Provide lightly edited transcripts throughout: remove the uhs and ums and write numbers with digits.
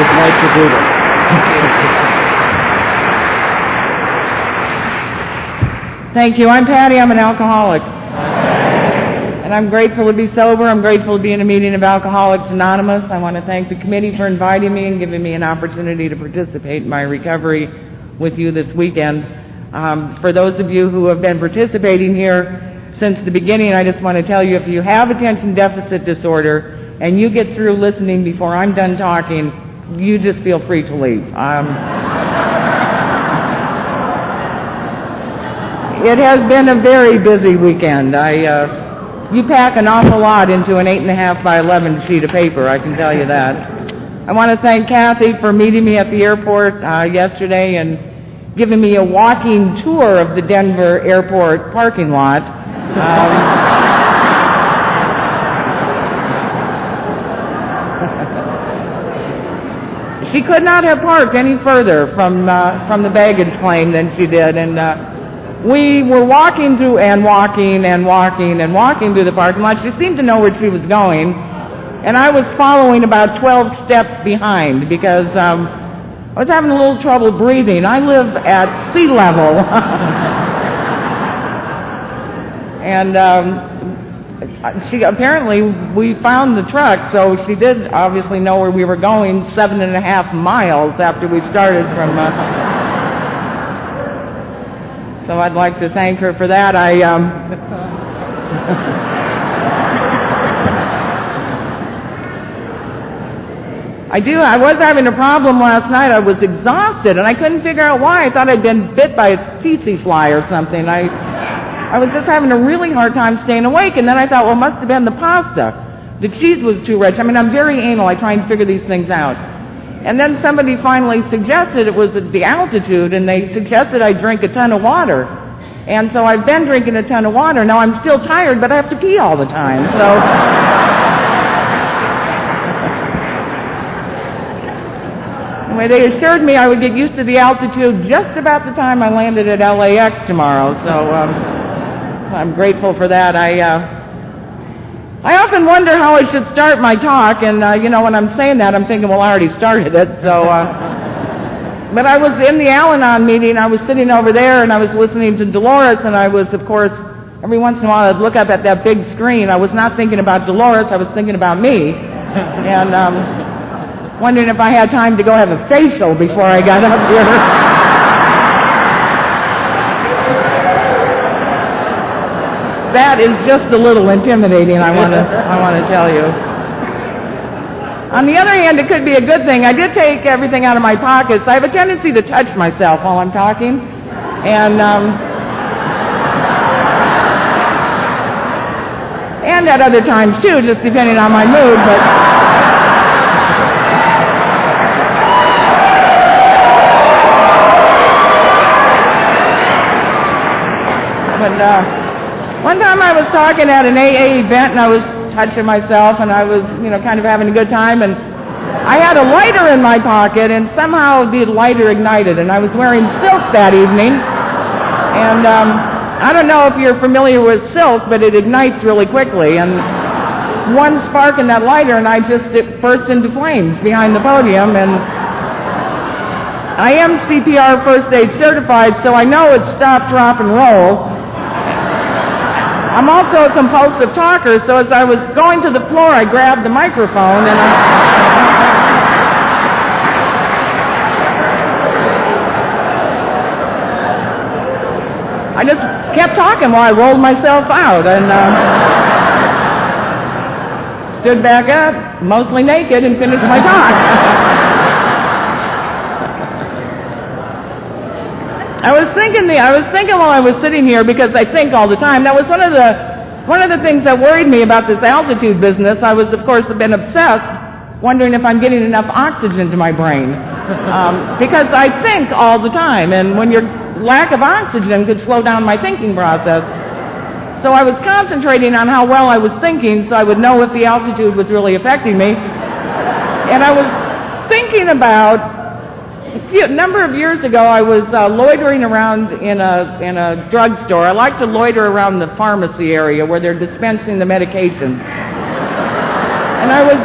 would like to do this. Thank you. I'm Patty. I'm an alcoholic. And I'm grateful to be sober. I'm grateful to be in a meeting of Alcoholics Anonymous. I want to thank the committee for inviting me and giving me an opportunity to participate in my recovery with you this weekend. For those of you who have been participating here since the beginning, I just want to tell you, if you have attention deficit disorder and you get through listening before I'm done talking, you just feel free to leave. It has been a very busy weekend. You pack an awful lot into an 8.5 by 11 sheet of paper, I can tell you that. I want to thank Kathy for meeting me at the airport yesterday and giving me a walking tour of the Denver airport parking lot. She could not have parked any further from the baggage claim than she did, and we were walking through and walking through the parking lot. She seemed to know where she was going, and I was following about 12 steps behind because I was having a little trouble breathing. I live at sea level. And apparently we found the truck, so she did obviously know where we were going 7.5 miles after we started from... So I'd like to thank her for that. I was having a problem last night. I was exhausted, and I couldn't figure out why. I thought I'd been bit by a tsetse fly or something. I was just having a really hard time staying awake, and then I thought, well, it must have been the pasta. The cheese was too rich. I mean, I'm very anal. I try and figure these things out. And then somebody finally suggested it was the altitude, and they suggested I drink a ton of water. And so I've been drinking a ton of water. Now I'm still tired, but I have to pee all the time. So anyway, they assured me I would get used to the altitude just about the time I landed at LAX tomorrow. So I'm grateful for that. I often wonder how I should start my talk, and when I'm saying that, I'm thinking, well, I already started it. So, but I was in the Al-Anon meeting. I was sitting over there, and I was listening to Dolores, and I was, of course, every once in a while I'd look up at that big screen. I was not thinking about Dolores. I was thinking about me, and wondering if I had time to go have a facial before I got up here. That is just a little intimidating, I want to tell you. On the other hand, it could be a good thing. I did take everything out of my pockets. I have a tendency to touch myself while I'm talking, and at other times too, just depending on my mood. But one time I was talking at an AA event, and I was touching myself, and I was, kind of having a good time, and I had a lighter in my pocket, and somehow the lighter ignited, and I was wearing silk that evening, and I don't know if you're familiar with silk, but it ignites really quickly, and one spark in that lighter, and it burst into flames behind the podium, and I am CPR first aid certified, so I know it's stop, drop, and roll. I'm also a compulsive talker, so as I was going to the floor, I grabbed the microphone, and I just kept talking while I rolled myself out, and stood back up, mostly naked, and finished my talk. I was thinking while I was sitting here, because I think all the time. That was one of the things that worried me about this altitude business. I was, of course, been obsessed, wondering if I'm getting enough oxygen to my brain, because I think all the time, and when your lack of oxygen could slow down my thinking process. So I was concentrating on how well I was thinking, so I would know if the altitude was really affecting me. And I was thinking about. A number of years ago, I was loitering around in a drugstore. I like to loiter around the pharmacy area where they're dispensing the medication. And I was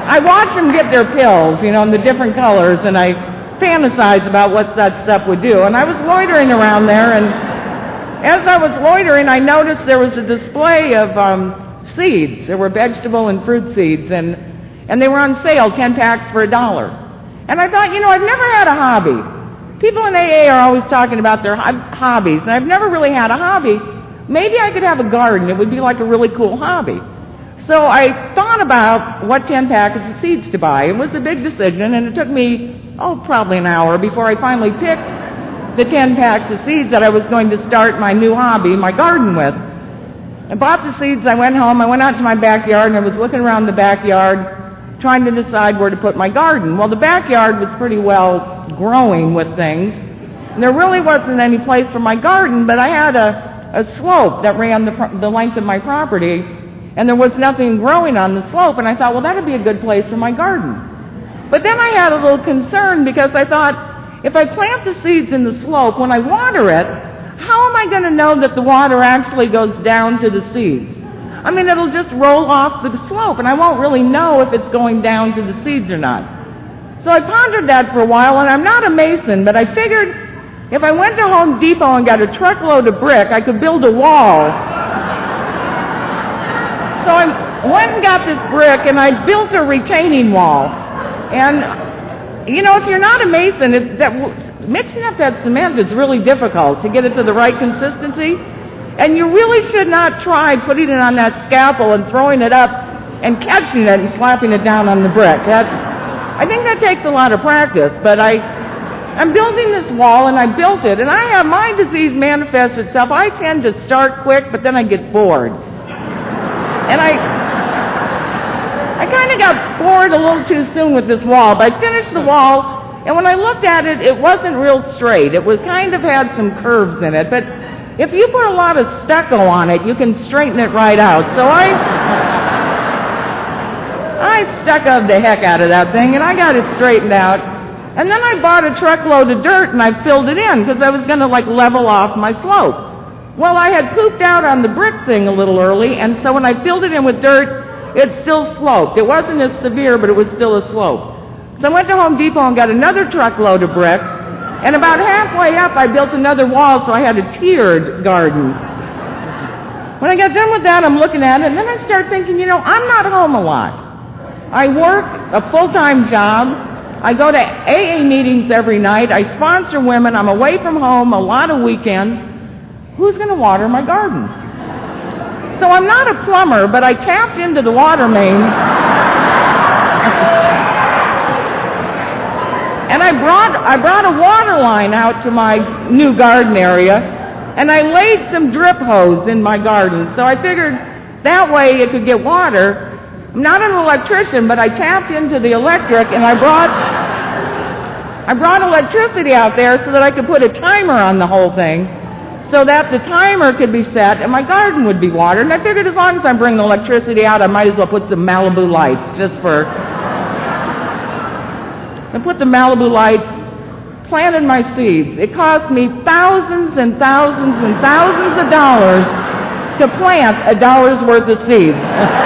I watch them get their pills, in the different colors, and I fantasize about what that stuff would do. And I was loitering around there, and as I was loitering, I noticed there was a display of seeds. There were vegetable and fruit seeds, and they were on sale, 10 packs for $1. And I thought, I've never had a hobby. People in AA are always talking about their hobbies, and I've never really had a hobby. Maybe I could have a garden. It would be like a really cool hobby. So I thought about what 10 packets of seeds to buy. It was a big decision, and it took me, probably an hour before I finally picked the 10 packs of seeds that I was going to start my new hobby, my garden with. I bought the seeds, I went home, I went out to my backyard, and I was looking around the backyard trying to decide where to put my garden. Well, the backyard was pretty well growing with things, and there really wasn't any place for my garden, but I had a slope that ran the length of my property, and there was nothing growing on the slope, and I thought, well, that would be a good place for my garden. But then I had a little concern because I thought, if I plant the seeds in the slope, when I water it, how am I going to know that the water actually goes down to the seeds? I mean, it'll just roll off the slope, and I won't really know if it's going down to the seeds or not. So I pondered that for a while, and I'm not a mason, but I figured if I went to Home Depot and got a truckload of brick, I could build a wall. So I went and got this brick, and I built a retaining wall. And, if you're not a mason, mixing up that cement is really difficult to get it to the right consistency. And you really should not try putting it on that scaffold and throwing it up and catching it and slapping it down on the brick. I think that takes a lot of practice, but I'm building this wall, and I built it, and my disease manifests itself. I tend to start quick, but then I get bored. And I kind of got bored a little too soon with this wall, but I finished the wall, and when I looked at it, it wasn't real straight. It was kind of had some curves in it, but if you put a lot of stucco on it, you can straighten it right out. So I stuccoed the heck out of that thing, and I got it straightened out. And then I bought a truckload of dirt, and I filled it in, because I was going to, level off my slope. Well, I had pooped out on the brick thing a little early, and so when I filled it in with dirt, it still sloped. It wasn't as severe, but it was still a slope. So I went to Home Depot and got another truckload of brick, and about halfway up, I built another wall, so I had a tiered garden. When I got done with that, I'm looking at it, and then I start thinking, I'm not home a lot. I work a full-time job. I go to AA meetings every night. I sponsor women. I'm away from home a lot of weekends. Who's going to water my garden? So I'm not a plumber, but I tapped into the water main. And I brought a water line out to my new garden area, and I laid some drip hose in my garden. So I figured that way it could get water. I'm not an electrician, but I tapped into the electric, and I brought electricity out there so that I could put a timer on the whole thing, so that the timer could be set and my garden would be watered. And I figured as long as I bring the electricity out, I might as well put some Malibu lights just for... I put the Malibu lights, planted my seeds. It cost me thousands and thousands and thousands of dollars to plant $1 worth of seeds.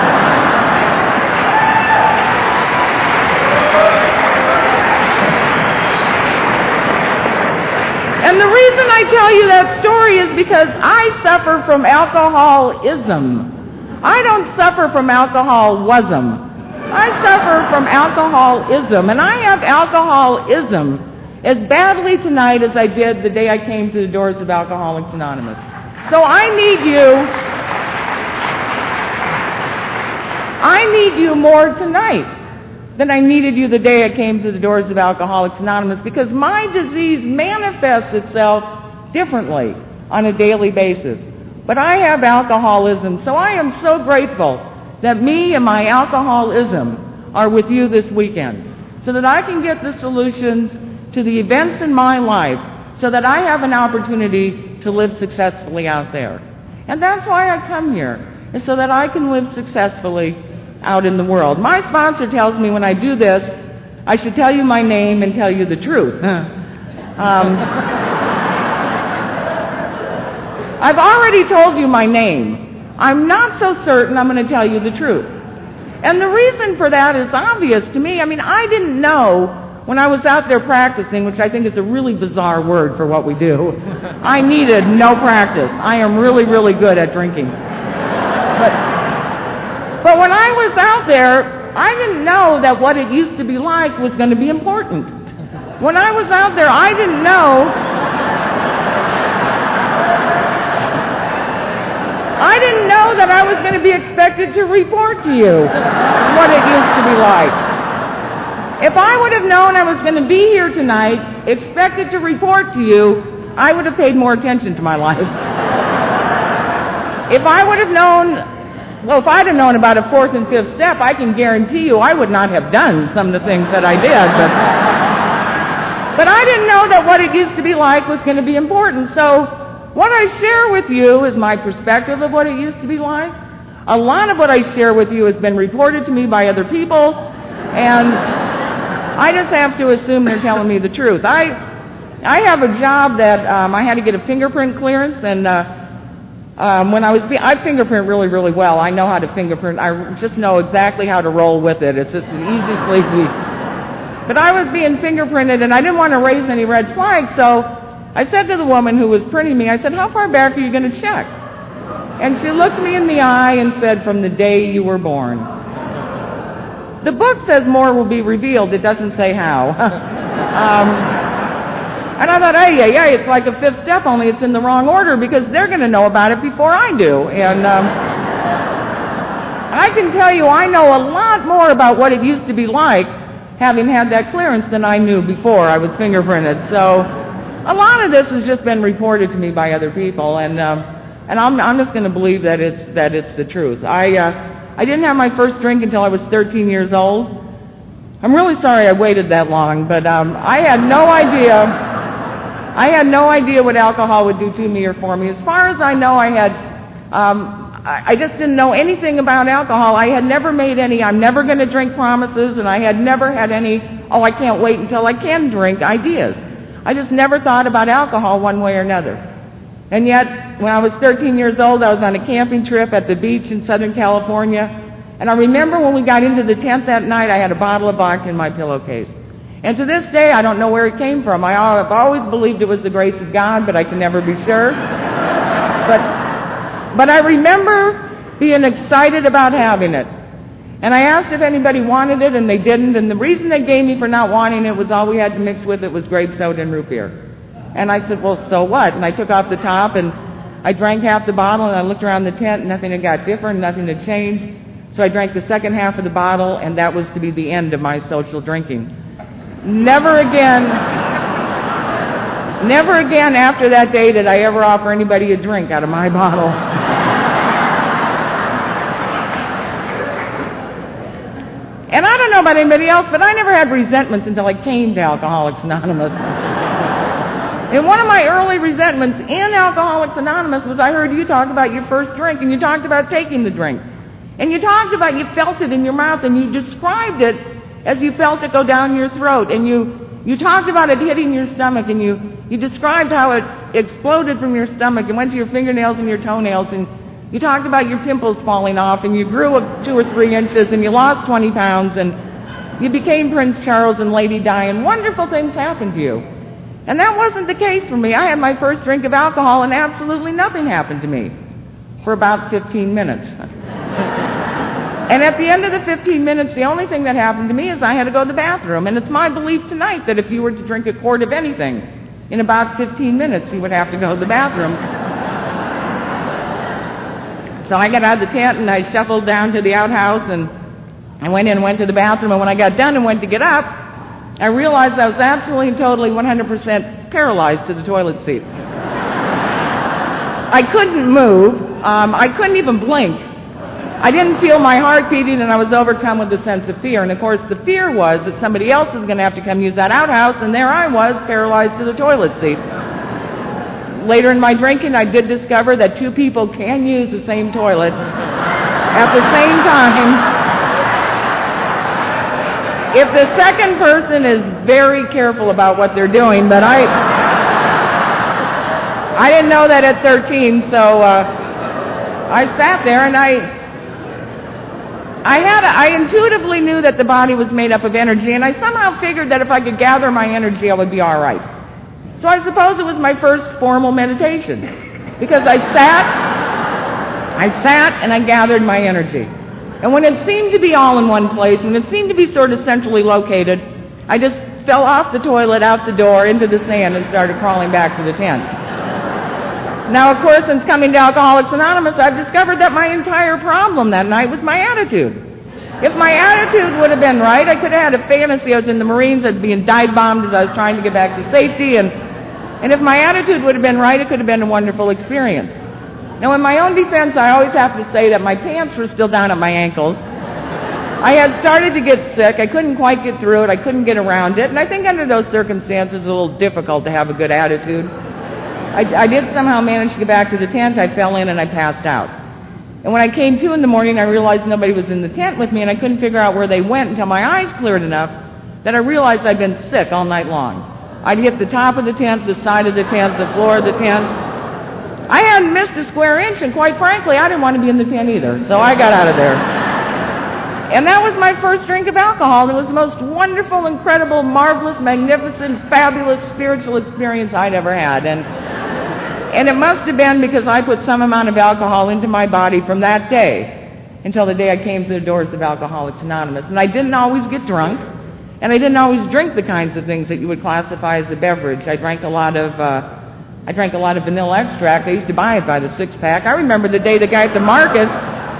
And the reason I tell you that story is because I suffer from alcoholism. I don't suffer from alcoholism. I suffer from alcoholism, and I have alcoholism as badly tonight as I did the day I came to the doors of Alcoholics Anonymous. So I need you more tonight than I needed you the day I came to the doors of Alcoholics Anonymous, because my disease manifests itself differently on a daily basis. But I have alcoholism, so I am so grateful that me and my alcoholism are with you this weekend, so that I can get the solutions to the events in my life, so that I have an opportunity to live successfully out there. And that's why I come here, is so that I can live successfully out in the world. My sponsor tells me when I do this, I should tell you my name and tell you the truth. I've already told you my name. I'm not so certain I'm going to tell you the truth. And the reason for that is obvious to me. I mean, I didn't know when I was out there practicing, which I think is a really bizarre word for what we do. I needed no practice. I am really, really good at drinking. But when I was out there, I didn't know that what it used to be like was going to be important. When I was out there, I didn't know that I was going to be expected to report to you what it used to be like. If I would have known I was going to be here tonight, expected to report to you, I would have paid more attention to my life. If I would have known, well, if I'd have known about a fourth and fifth step, I can guarantee you I would not have done some of the things that I did. But I didn't know that what it used to be like was going to be important. So what I share with you is my perspective of what it used to be like. A lot of what I share with you has been reported to me by other people, and I just have to assume they're telling me the truth. I have a job that I had to get a fingerprint clearance, and when I fingerprint really, really well. I know how to fingerprint. I just know exactly how to roll with it. It's just an easy, sleazy. But I was being fingerprinted, and I didn't want to raise any red flags, so I said to the woman who was printing me, I said, "How far back are you going to check?" And she looked me in the eye and said, "From the day you were born." The book says more will be revealed. It doesn't say how. And I thought, hey, it's like a fifth step, only it's in the wrong order because they're going to know about it before I do. And I can tell you I know a lot more about what it used to be like having had that clearance than I knew before I was fingerprinted. So a lot of this has just been reported to me by other people, and I'm just going to believe that it's the truth. I didn't have my first drink until I was 13 years old. I'm really sorry I waited that long, but I had no idea. I had no idea what alcohol would do to me or for me. As far as I know, I just didn't know anything about alcohol. I had never made any "I'm never going to drink" promises, and I had never had any "oh, I can't wait until I can drink" ideas. I just never thought about alcohol one way or another. And yet, when I was 13 years old, I was on a camping trip at the beach in Southern California, and I remember when we got into the tent that night, I had a bottle of vodka in my pillowcase. And to this day, I don't know where it came from. I've always believed it was the grace of God, but I can never be sure. But I remember being excited about having it. And I asked if anybody wanted it, and they didn't. And the reason they gave me for not wanting it was all we had to mix with it was grape soda and root beer. And I said, well, so what? And I took off the top, and I drank half the bottle, and I looked around the tent, and nothing had got different, nothing had changed. So I drank the second half of the bottle, and that was to be the end of my social drinking. Never again after that day did I ever offer anybody a drink out of my bottle. And I don't know about anybody else, but I never had resentments until I came to Alcoholics Anonymous. And one of my early resentments in Alcoholics Anonymous was I heard you talk about your first drink, and you talked about taking the drink. And you talked about you felt it in your mouth, and you described it as you felt it go down your throat. And you talked about it hitting your stomach, and you described how it exploded from your stomach and went to your fingernails and your toenails, and you talked about your pimples falling off, and you grew 2 or 3 inches, and you lost 20 pounds, and you became Prince Charles and Lady Di, and wonderful things happened to you. And that wasn't the case for me. I had my first drink of alcohol, and absolutely nothing happened to me for about 15 minutes. And at the end of the 15 minutes, the only thing that happened to me is I had to go to the bathroom. And it's my belief tonight that if you were to drink a quart of anything, in about 15 minutes, you would have to go to the bathroom. So I got out of the tent, and I shuffled down to the outhouse, and I went in and went to the bathroom. And when I got done and went to get up, I realized I was absolutely and totally 100% paralyzed to the toilet seat. I couldn't move. I couldn't even blink. I didn't feel my heart beating, and I was overcome with a sense of fear. And, of course, the fear was that somebody else was going to have to come use that outhouse, and there I was, paralyzed to the toilet seat. Later in my drinking, I did discover that 2 people can use the same toilet at the same time if the second person is very careful about what they're doing. But I didn't know that at 13, so I sat there, and I I intuitively knew that the body was made up of energy, and I somehow figured that if I could gather my energy, I would be all right. So I suppose it was my first formal meditation, because I sat and I gathered my energy. And when it seemed to be all in one place, when it seemed to be sort of centrally located, I just fell off the toilet, out the door, into the sand, and started crawling back to the tent. Now, of course, since coming to Alcoholics Anonymous, I've discovered that my entire problem that night was my attitude. If my attitude would have been right, I could have had a fantasy. I was in the Marines, I was being dive bombed as I was trying to get back to safety, and if my attitude would have been right, it could have been a wonderful experience. Now, in my own defense, I always have to say that my pants were still down at my ankles. I had started to get sick. I couldn't quite get through it. I couldn't get around it. And I think under those circumstances, it's a little difficult to have a good attitude. I did somehow manage to get back to the tent. I fell in and I passed out. And when I came to in the morning, I realized nobody was in the tent with me, and I couldn't figure out where they went until my eyes cleared enough that I realized I'd been sick all night long. I'd hit the top of the tent, the side of the tent, the floor of the tent. I hadn't missed a square inch, and quite frankly, I didn't want to be in the tent either, so I got out of there. And that was my first drink of alcohol. It was the most wonderful, incredible, marvelous, magnificent, fabulous spiritual experience I'd ever had. And it must have been because I put some amount of alcohol into my body from that day until the day I came to the doors of Alcoholics Anonymous. And I didn't always get drunk, and I didn't always drink the kinds of things that you would classify as a beverage. I drank a lot of vanilla extract. I used to buy it by the six-pack. I remember the day the guy at the market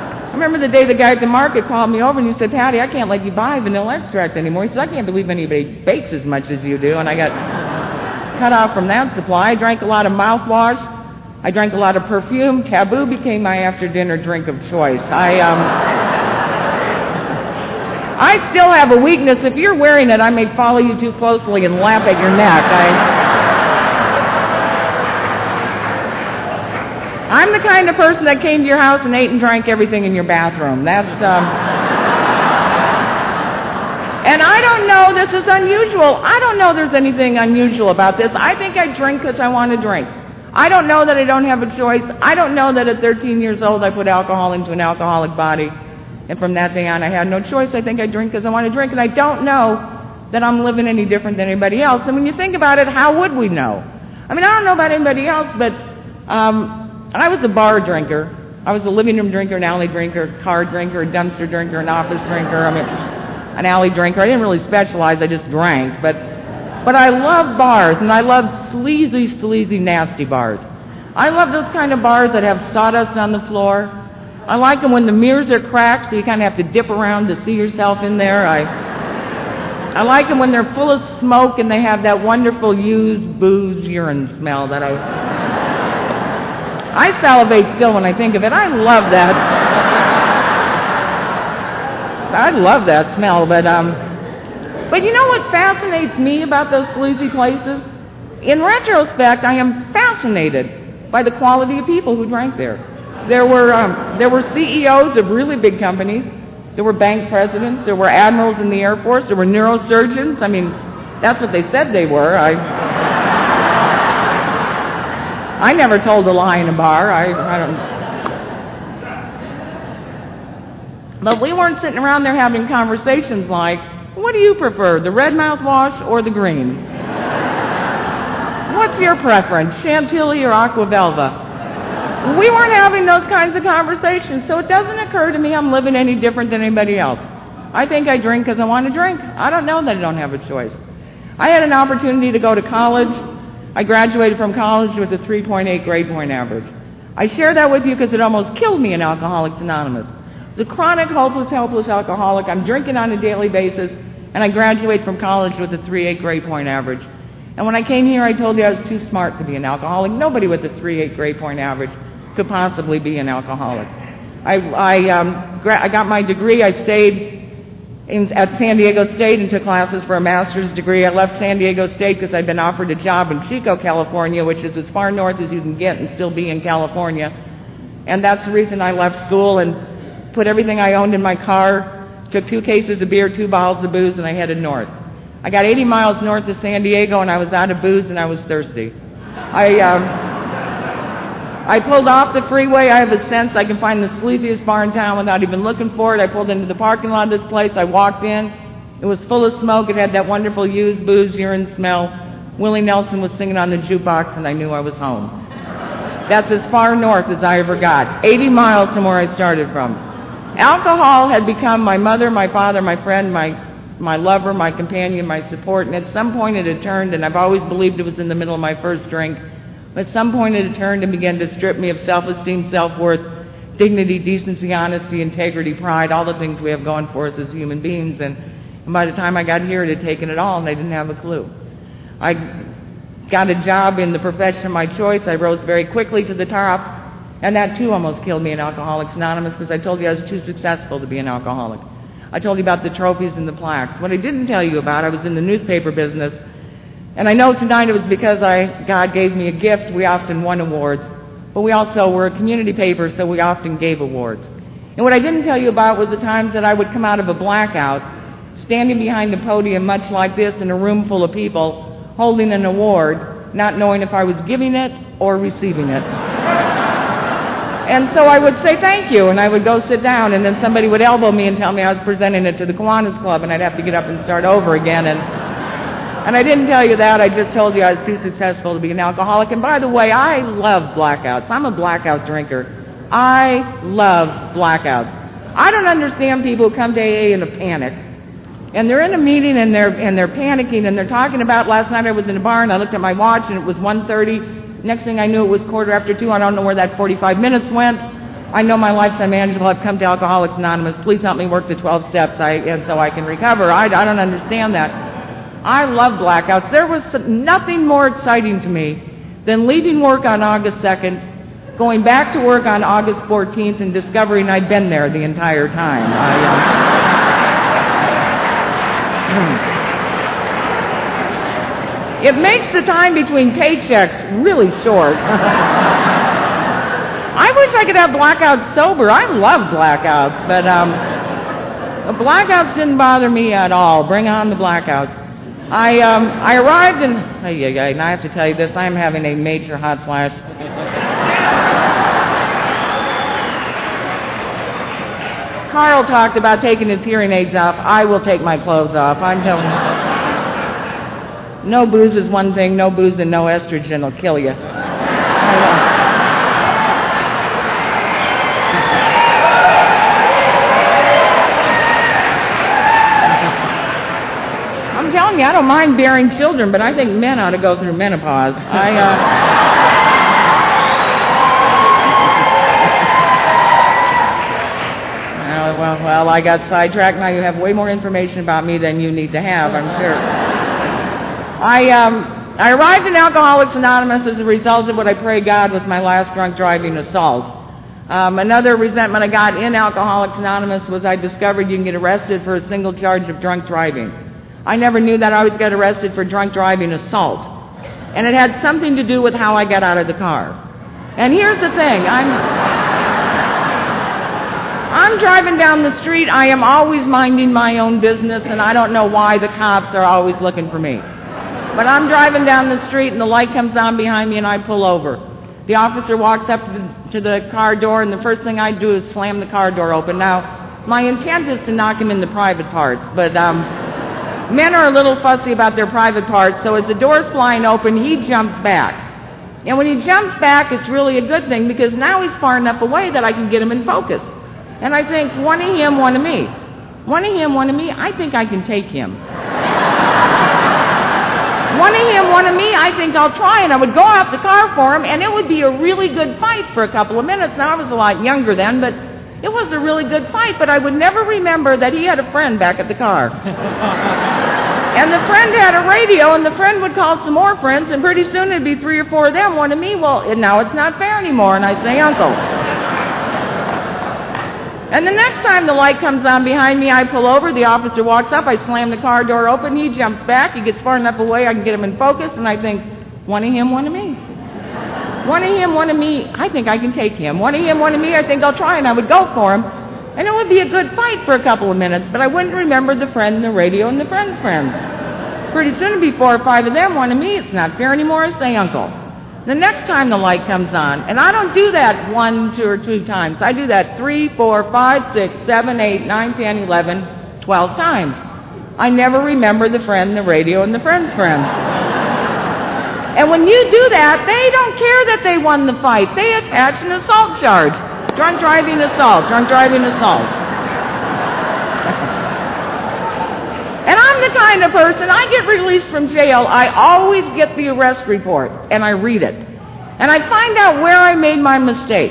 called me over and he said, "Patty, I can't let you buy vanilla extract anymore." He said, "I can't believe anybody bakes as much as you do." And I got cut off from that supply. I drank a lot of mouthwash. I drank a lot of perfume. Taboo became my after-dinner drink of choice. I still have a weakness. If you're wearing it, I may follow you too closely and lap at your neck. I'm the kind of person that came to your house and ate and drank everything in your bathroom. And I don't know, this is unusual. I don't know there's anything unusual about this. I think I drink because I want to drink. I don't know that I don't have a choice. I don't know that at 13 years old I put alcohol into an alcoholic body, and from that day on I had no choice. I think I drink because I want to drink, and I don't know that I'm living any different than anybody else. And when you think about it, how would we know? I mean, I don't know about anybody else, but I was a bar drinker. I was a living room drinker, an alley drinker, car drinker, a dumpster drinker, an office drinker, an alley drinker. I didn't really specialize, I just drank. But I love bars, and I love sleazy, nasty bars. I love those kind of bars that have sawdust on the floor. I like them when the mirrors are cracked, so you kind of have to dip around to see yourself in there. I like them when they're full of smoke and they have that wonderful used booze urine smell that I salivate still when I think of it. I love that. I love that smell, but you know what fascinates me about those sleazy places? In retrospect, I am fascinated by the quality of people who drank there. There were CEOs of really big companies. There were bank presidents. There were admirals in the Air Force. There were neurosurgeons. I mean, that's what they said they were. I never told a lie in a bar. I don't. But we weren't sitting around there having conversations like, "What do you prefer, the red mouthwash or the green? What's your preference, Chantilly or Aqua Velva?" We weren't having those kinds of conversations, so it doesn't occur to me I'm living any different than anybody else. I think I drink because I want to drink. I don't know that I don't have a choice. I had an opportunity to go to college. I graduated from college with a 3.8 grade point average. I share that with you because it almost killed me in Alcoholics Anonymous. As a chronic, hopeless, helpless alcoholic, I'm drinking on a daily basis, and I graduate from college with a 3.8 grade point average. And when I came here, I told you I was too smart to be an alcoholic. Nobody with a 3.8 grade point average could possibly be an alcoholic. I got my degree. I stayed at San Diego State and took classes for a master's degree. I left San Diego State because I'd been offered a job in Chico, California, which is as far north as you can get and still be in California. And that's the reason I left school and put everything I owned in my car, took 2 cases of beer, 2 bottles of booze, and I headed north. I got 80 miles north of San Diego, and I was out of booze and I was thirsty. I pulled off the freeway. I have a sense I can find the sleaziest bar in town without even looking for it. I pulled into the parking lot of this place. I walked in. It was full of smoke. It had that wonderful used booze, urine smell. Willie Nelson was singing on the jukebox, and I knew I was home. That's as far north as I ever got, 80 miles from where I started from. Alcohol had become my mother, my father, my friend, my lover, my companion, my support, and at some point it had turned, and I've always believed it was in the middle of my first drink. At some point it had turned and began to strip me of self-esteem, self-worth, dignity, decency, honesty, integrity, pride, all the things we have going for us as human beings. And by the time I got here, it had taken it all, and I didn't have a clue. I got a job in the profession of my choice. I rose very quickly to the top, and that too almost killed me in Alcoholics Anonymous, because I told you I was too successful to be an alcoholic. I told you about the trophies and the plaques. What I didn't tell you about, I was in the newspaper business. And I know tonight it was because God gave me a gift. We often won awards. But we also were a community paper, so we often gave awards. And what I didn't tell you about was the times that I would come out of a blackout, standing behind the podium much like this in a room full of people, holding an award, not knowing if I was giving it or receiving it. And so I would say thank you, and I would go sit down, and then somebody would elbow me and tell me I was presenting it to the Kiwanis Club, and I'd have to get up and start over again. And I didn't tell you that. I just told you I was too successful to be an alcoholic. And by the way, I love blackouts. I'm a blackout drinker. I love blackouts. I don't understand people who come to AA in a panic. And they're in a meeting and they're panicking and they're talking about, last night I was in a bar and I looked at my watch and it was 1:30. Next thing I knew it was 2:15. I don't know where that 45 minutes went. I know my life's unmanageable. I've come to Alcoholics Anonymous. Please help me work the 12 steps and so I can recover. I don't understand that. I love blackouts. There was nothing more exciting to me than leaving work on August 2nd, going back to work on August 14th, and discovering I'd been there the entire time. It makes the time between paychecks really short. I wish I could have blackouts sober. I love blackouts, but the blackouts didn't bother me at all. Bring on the blackouts. I arrived in... Now I have to tell you this. I am having a major hot flash. Carl talked about taking his hearing aids off. I will take my clothes off. I'm telling you. No booze is one thing. No booze and no estrogen will kill you. I'm telling you, I don't mind bearing children, but I think men ought to go through menopause. Well, I got sidetracked. Now you have way more information about me than you need to have, I'm sure. I arrived in Alcoholics Anonymous as a result of what I pray God was my last drunk driving assault. Another resentment I got in Alcoholics Anonymous was I discovered you can get arrested for a single charge of drunk driving. I never knew that I would get arrested for drunk driving assault. And it had something to do with how I got out of the car. And here's the thing. I'm driving down the street. I am always minding my own business, and I don't know why the cops are always looking for me. But I'm driving down the street, and the light comes on behind me, and I pull over. The officer walks up to the car door, and the first thing I do is slam the car door open. Now, my intent is to knock him in the private parts, but men are a little fussy about their private parts, so as the door's flying open, he jumps back. And when he jumps back, it's really a good thing, because now he's far enough away that I can get him in focus. And I think, one of him, one of me. One of him, one of me, I think I can take him. One of him, one of me, I think I'll try. And I would go out the car for him, and it would be a really good fight for a couple of minutes. Now, I was a lot younger then, but it was a really good fight. But I would never remember that he had a friend back at the car. And the friend had a radio, and the friend would call some more friends, and pretty soon it'd be 3 or 4 of them, one of me. Well, now it's not fair anymore. And I say, Uncle. And the next time the light comes on behind me, I pull over, the officer walks up, I slam the car door open, he jumps back, he gets far enough away, I can get him in focus, and I think, one of him, one of me. One of him, one of me, I think I can take him. One of him, one of me, I think I'll try, and I would go for him. And it would be a good fight for a couple of minutes, but I wouldn't remember the friend, the radio, and the friend's friends. Pretty soon it'd be 4 or 5 of them, one of me, it's not fair anymore, I say, Uncle. The next time the light comes on, and I don't do that 1, 2, or 2 times. I do that 3, 4, 5, 6, 7, 8, 9, 10, 11, 12 times. I never remember the friend, the radio, and the friend's friend. And when you do that, they don't care that they won the fight. They attach an assault charge. Drunk driving assault, drunk driving assault. And I'm the kind of person, I get released from jail, I always get the arrest report, and I read it. And I find out where I made my mistake.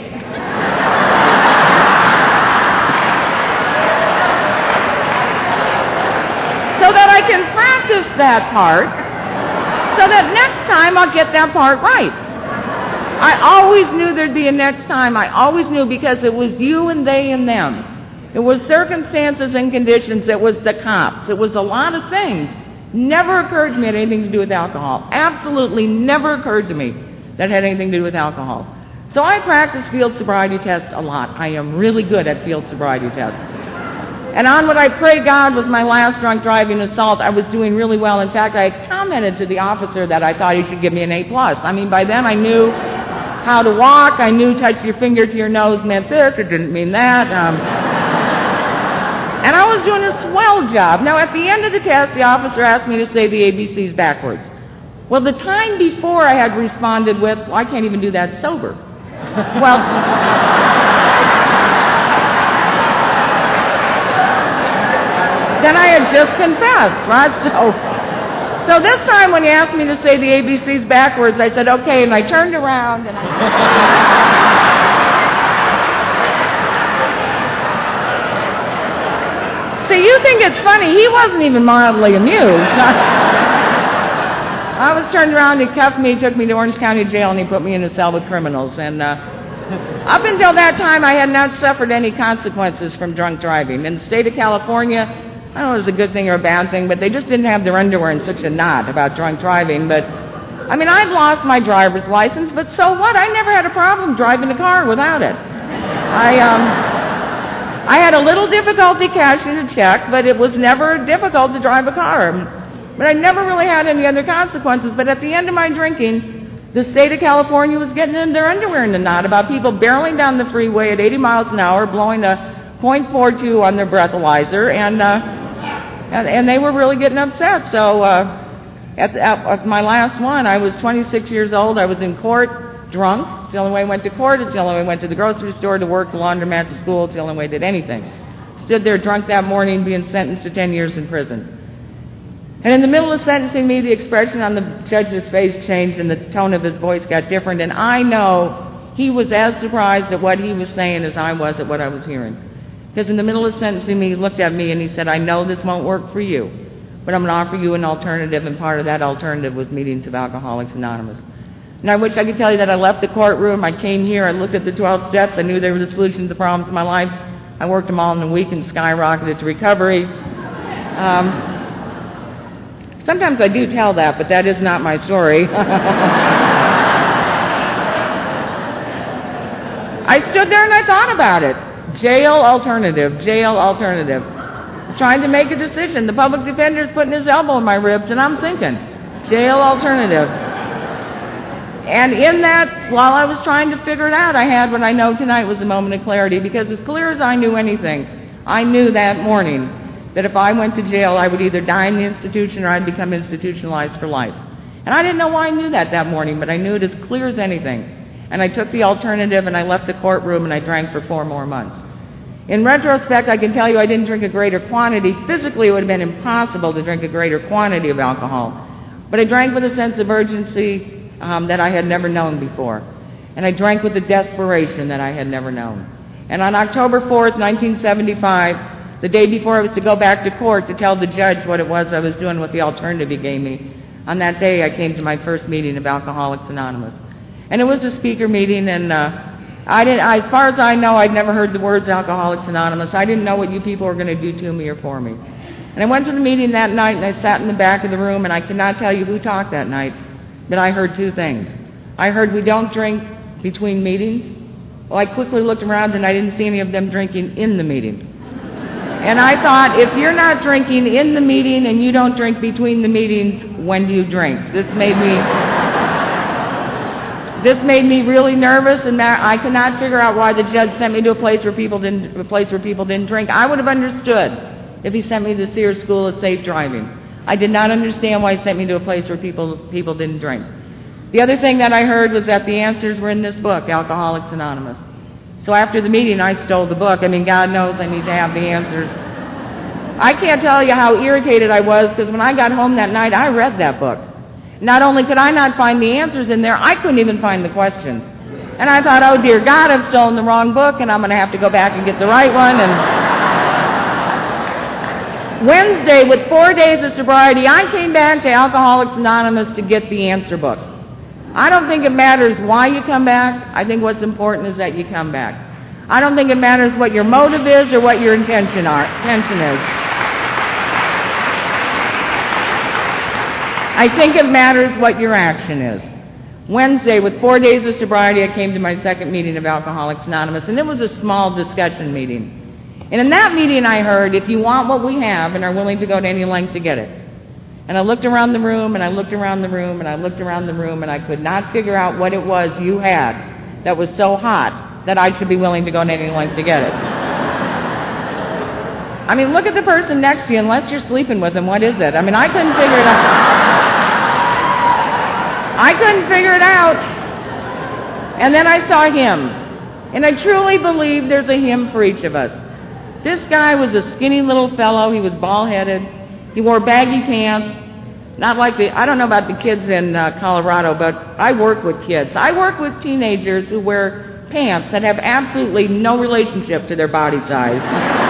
So that I can practice that part, so that next time I'll get that part right. I always knew there'd be a next time. I always knew, because it was you and they and them. It was circumstances and conditions. It was the cops. It was a lot of things. Never occurred to me it had anything to do with alcohol. Absolutely never occurred to me that it had anything to do with alcohol. So I practice field sobriety tests a lot. I am really good at field sobriety tests. And on what I pray God was my last drunk driving assault, I was doing really well. In fact, I commented to the officer that I thought he should give me an A+. I mean, by then I knew how to walk. I knew touch your finger to your nose meant this, it didn't mean that. And I was doing a swell job. Now, at the end of the test, the officer asked me to say the ABCs backwards. Well, the time before I had responded with, well, I can't even do that sober. Well, then I had just confessed, right? So this time when he asked me to say the ABCs backwards, I said, okay, and I turned around and See, you think it's funny. He wasn't even mildly amused. I was turned around, he cuffed me, took me to Orange County Jail, and he put me in a cell with criminals. And up until that time, I had not suffered any consequences from drunk driving. In the state of California, I don't know if it was a good thing or a bad thing, but they just didn't have their underwear in such a knot about drunk driving. But, I mean, I'd lost my driver's license, but so what? I never had a problem driving a car without it. I had a little difficulty cashing a check, but it was never difficult to drive a car. But I never really had any other consequences. But at the end of my drinking, the state of California was getting in their underwear in a knot about people barreling down the freeway at 80 miles an hour, blowing a .42 on their breathalyzer, and they were really getting upset. So at my last one, I was 26 years old. I was in court, drunk. It's the only way I went to court. It's the only way I went to the grocery store, to work, the laundromat, to school. It's the only way I did anything. Stood there drunk that morning, being sentenced to 10 years in prison. And in the middle of sentencing me, the expression on the judge's face changed and the tone of his voice got different. And I know he was as surprised at what he was saying as I was at what I was hearing. Because in the middle of sentencing me, he looked at me and he said, I know this won't work for you, but I'm going to offer you an alternative, and part of that alternative was meetings of Alcoholics Anonymous. And I wish I could tell you that I left the courtroom, I came here, I looked at the 12 steps, I knew there was a solution to the problems of my life. I worked them all in a week and skyrocketed to recovery. Sometimes I do tell that, but that is not my story. I stood there and I thought about it. Jail alternative, jail alternative. Trying to make a decision. The public defender's putting his elbow in my ribs, and I'm thinking, jail alternative. And in that, while I was trying to figure it out, I had what I know tonight was a moment of clarity, because as clear as I knew anything, I knew that morning that if I went to jail, I would either die in the institution or I'd become institutionalized for life. And I didn't know why I knew that morning, but I knew it as clear as anything. And I took the alternative and I left the courtroom and I drank for 4 more months. In retrospect, I can tell you I didn't drink a greater quantity. Physically, it would have been impossible to drink a greater quantity of alcohol. But I drank with a sense of urgency that I had never known before. And I drank with a desperation that I had never known. And on October 4th, 1975, the day before I was to go back to court to tell the judge what it was I was doing with the alternative he gave me, on that day I came to my first meeting of Alcoholics Anonymous. And it was a speaker meeting, and as far as I know, I'd never heard the words Alcoholics Anonymous. I didn't know what you people were going to do to me or for me. And I went to the meeting that night, and I sat in the back of the room, and I cannot tell you who talked that night, but I heard 2 things. I heard, we don't drink between meetings. Well, I quickly looked around, and I didn't see any of them drinking in the meeting. And I thought, if you're not drinking in the meeting and you don't drink between the meetings, when do you drink? This made me This made me really nervous, and I could not figure out why the judge sent me to a place where people didn't drink. I would have understood if he sent me to the Sears School of Safe Driving. I did not understand why he sent me to a place where people didn't drink. The other thing that I heard was that the answers were in this book, Alcoholics Anonymous. So after the meeting, I stole the book. I mean, God knows I need to have the answers. I can't tell you how irritated I was, because when I got home that night, I read that book. Not only could I not find the answers in there, I couldn't even find the questions. And I thought, oh dear God, I've stolen the wrong book, and I'm going to have to go back and get the right one. And Wednesday, with 4 days of sobriety, I came back to Alcoholics Anonymous to get the answer book. I don't think it matters why you come back. I think what's important is that you come back. I don't think it matters what your motive is or what your intention is. I think it matters what your action is. Wednesday, with 4 days of sobriety, I came to my second meeting of Alcoholics Anonymous, and it was a small discussion meeting. And in that meeting I heard, if you want what we have and are willing to go to any length to get it. And I looked around the room, and I looked around the room, and I looked around the room, and I could not figure out what it was you had that was so hot that I should be willing to go to any length to get it. I mean, look at the person next to you, unless you're sleeping with them, what is it? I mean, I couldn't figure it out. And then I saw him. And I truly believe there's a him for each of us. This guy was a skinny little fellow. He was bald-headed. He wore baggy pants. Not like I don't know about the kids in Colorado, but I work with kids. I work with teenagers who wear pants that have absolutely no relationship to their body size.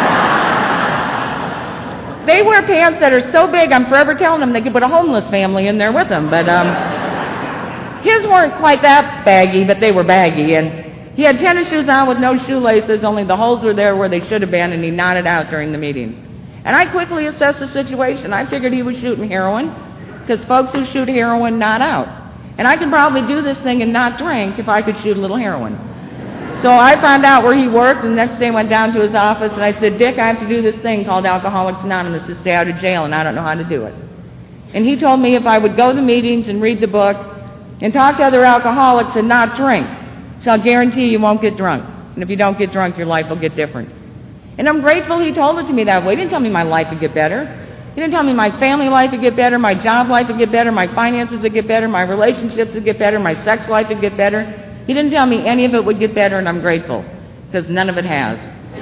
They wear pants that are so big, I'm forever telling them they could put a homeless family in there with them. But his weren't quite that baggy, but they were baggy. And he had tennis shoes on with no shoelaces, only the holes were there where they should have been, and he nodded out during the meeting. And I quickly assessed the situation. I figured he was shooting heroin, because folks who shoot heroin nod out. And I could probably do this thing and not drink if I could shoot a little heroin. So I found out where he worked, and the next day I went down to his office, and I said, Dick, I have to do this thing called Alcoholics Anonymous to stay out of jail, and I don't know how to do it. And he told me if I would go to meetings and read the book and talk to other alcoholics and not drink, so I'll guarantee you won't get drunk. And if you don't get drunk, your life will get different. And I'm grateful he told it to me that way. He didn't tell me my life would get better. He didn't tell me my family life would get better, my job life would get better, my finances would get better, my relationships would get better, my sex life would get better. He didn't tell me any of it would get better, and I'm grateful, because none of it has.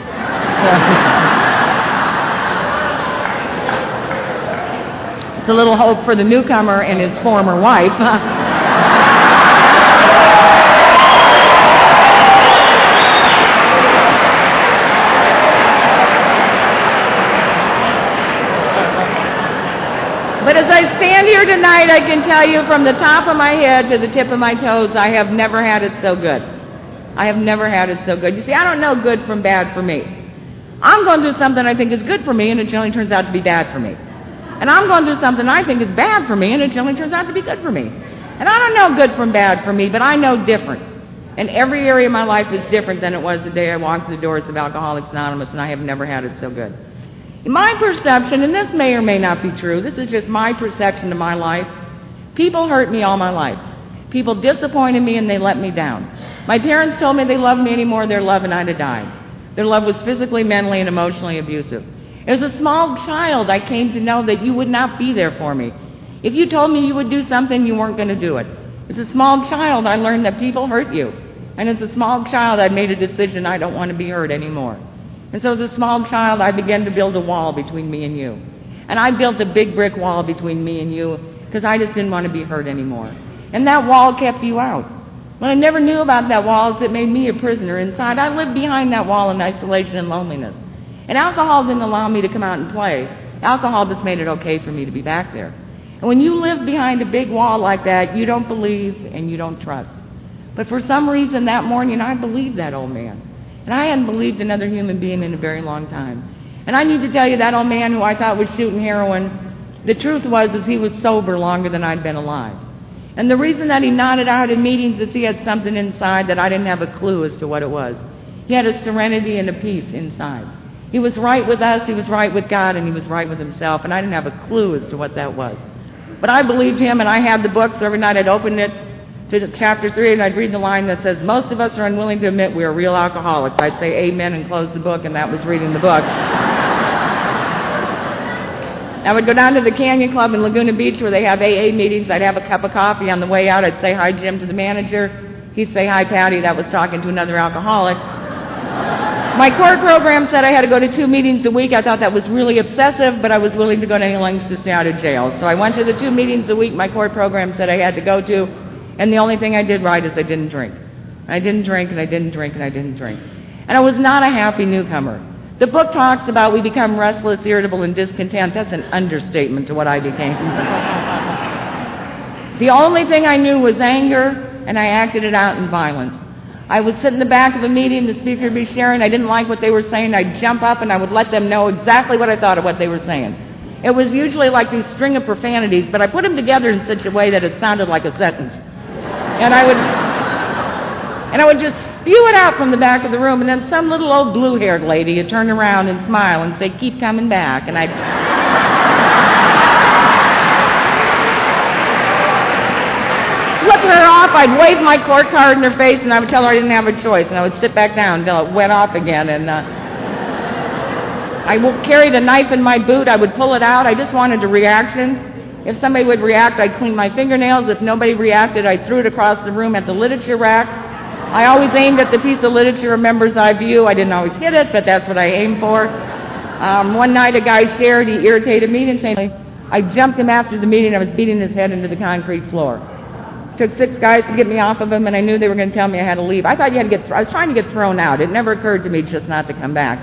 It's a little hope for the newcomer and his former wife. But as I stand here tonight, I can tell you from the top of my head to the tip of my toes, I have never had it so good. I have never had it so good. You see, I don't know good from bad for me. I'm going through something I think is good for me, and it generally turns out to be bad for me. And I'm going through something I think is bad for me, and it generally turns out to be good for me. And I don't know good from bad for me, but I know different. And every area of my life is different than it was the day I walked through the doors of Alcoholics Anonymous, and I have never had it so good. In my perception, and this may or may not be true, this is just my perception of my life, people hurt me all my life. People disappointed me and they let me down. My parents told me they loved me anymore, their love and I'd have died. Their love was physically, mentally, and emotionally abusive. As a small child, I came to know that you would not be there for me. If you told me you would do something, you weren't going to do it. As a small child, I learned that people hurt you. And as a small child, I made a decision I don't want to be hurt anymore. And so as a small child, I began to build a wall between me and you. And I built a big brick wall between me and you because I just didn't want to be hurt anymore. And that wall kept you out. What I never knew about that wall is it made me a prisoner inside. I lived behind that wall in isolation and loneliness. And alcohol didn't allow me to come out and play. Alcohol just made it okay for me to be back there. And when you live behind a big wall like that, you don't believe and you don't trust. But for some reason that morning, I believed that old man. And I hadn't believed another human being in a very long time. And I need to tell you, that old man who I thought was shooting heroin, the truth was is he was sober longer than I'd been alive. And the reason that he nodded out in meetings is he had something inside that I didn't have a clue as to what it was. He had a serenity and a peace inside. He was right with us, he was right with God, and he was right with himself, and I didn't have a clue as to what that was. But I believed him, and I had the book, so every night I'd open it, to chapter 3, and I'd read the line that says, most of us are unwilling to admit we are real alcoholics. I'd say amen and close the book, and that was reading the book. I would go down to the Canyon Club in Laguna Beach where they have AA meetings. I'd have a cup of coffee. On the way out, I'd say hi, Jim, to the manager. He'd say hi, Patty. That was talking to another alcoholic. My court program said I had to go to 2 meetings a week. I thought that was really obsessive, but I was willing to go to any lengths to stay out of jail. So I went to the 2 meetings a week my court program said I had to go to, and the only thing I did right is I didn't drink. I didn't drink, and I didn't drink, and I didn't drink. And I was not a happy newcomer. The book talks about we become restless, irritable, and discontent. That's an understatement to what I became. The only thing I knew was anger, and I acted it out in violence. I would sit in the back of a meeting, the speaker would be sharing, I didn't like what they were saying, I'd jump up and I would let them know exactly what I thought of what they were saying. It was usually like these string of profanities, but I put them together in such a way that it sounded like a sentence. And I would just spew it out from the back of the room, and then some little old blue-haired lady would turn around and smile and say, keep coming back. And I'd flip her off, I'd wave my court card in her face, and I would tell her I didn't have a choice, and I would sit back down until it went off again. And I carried a knife in my boot, I would pull it out, I just wanted a reaction. If somebody would react, I'd clean my fingernails. If nobody reacted, I threw it across the room at the literature rack. I always aimed at the piece of literature a member's eye view. I didn't always hit it, but that's what I aimed for. One night a guy shared, he irritated me, and I jumped him after the meeting. I was beating his head into the concrete floor. Took 6 guys to get me off of him, and I knew they were going to tell me I had to leave. I thought you had to I was trying to get thrown out. It never occurred to me just not to come back.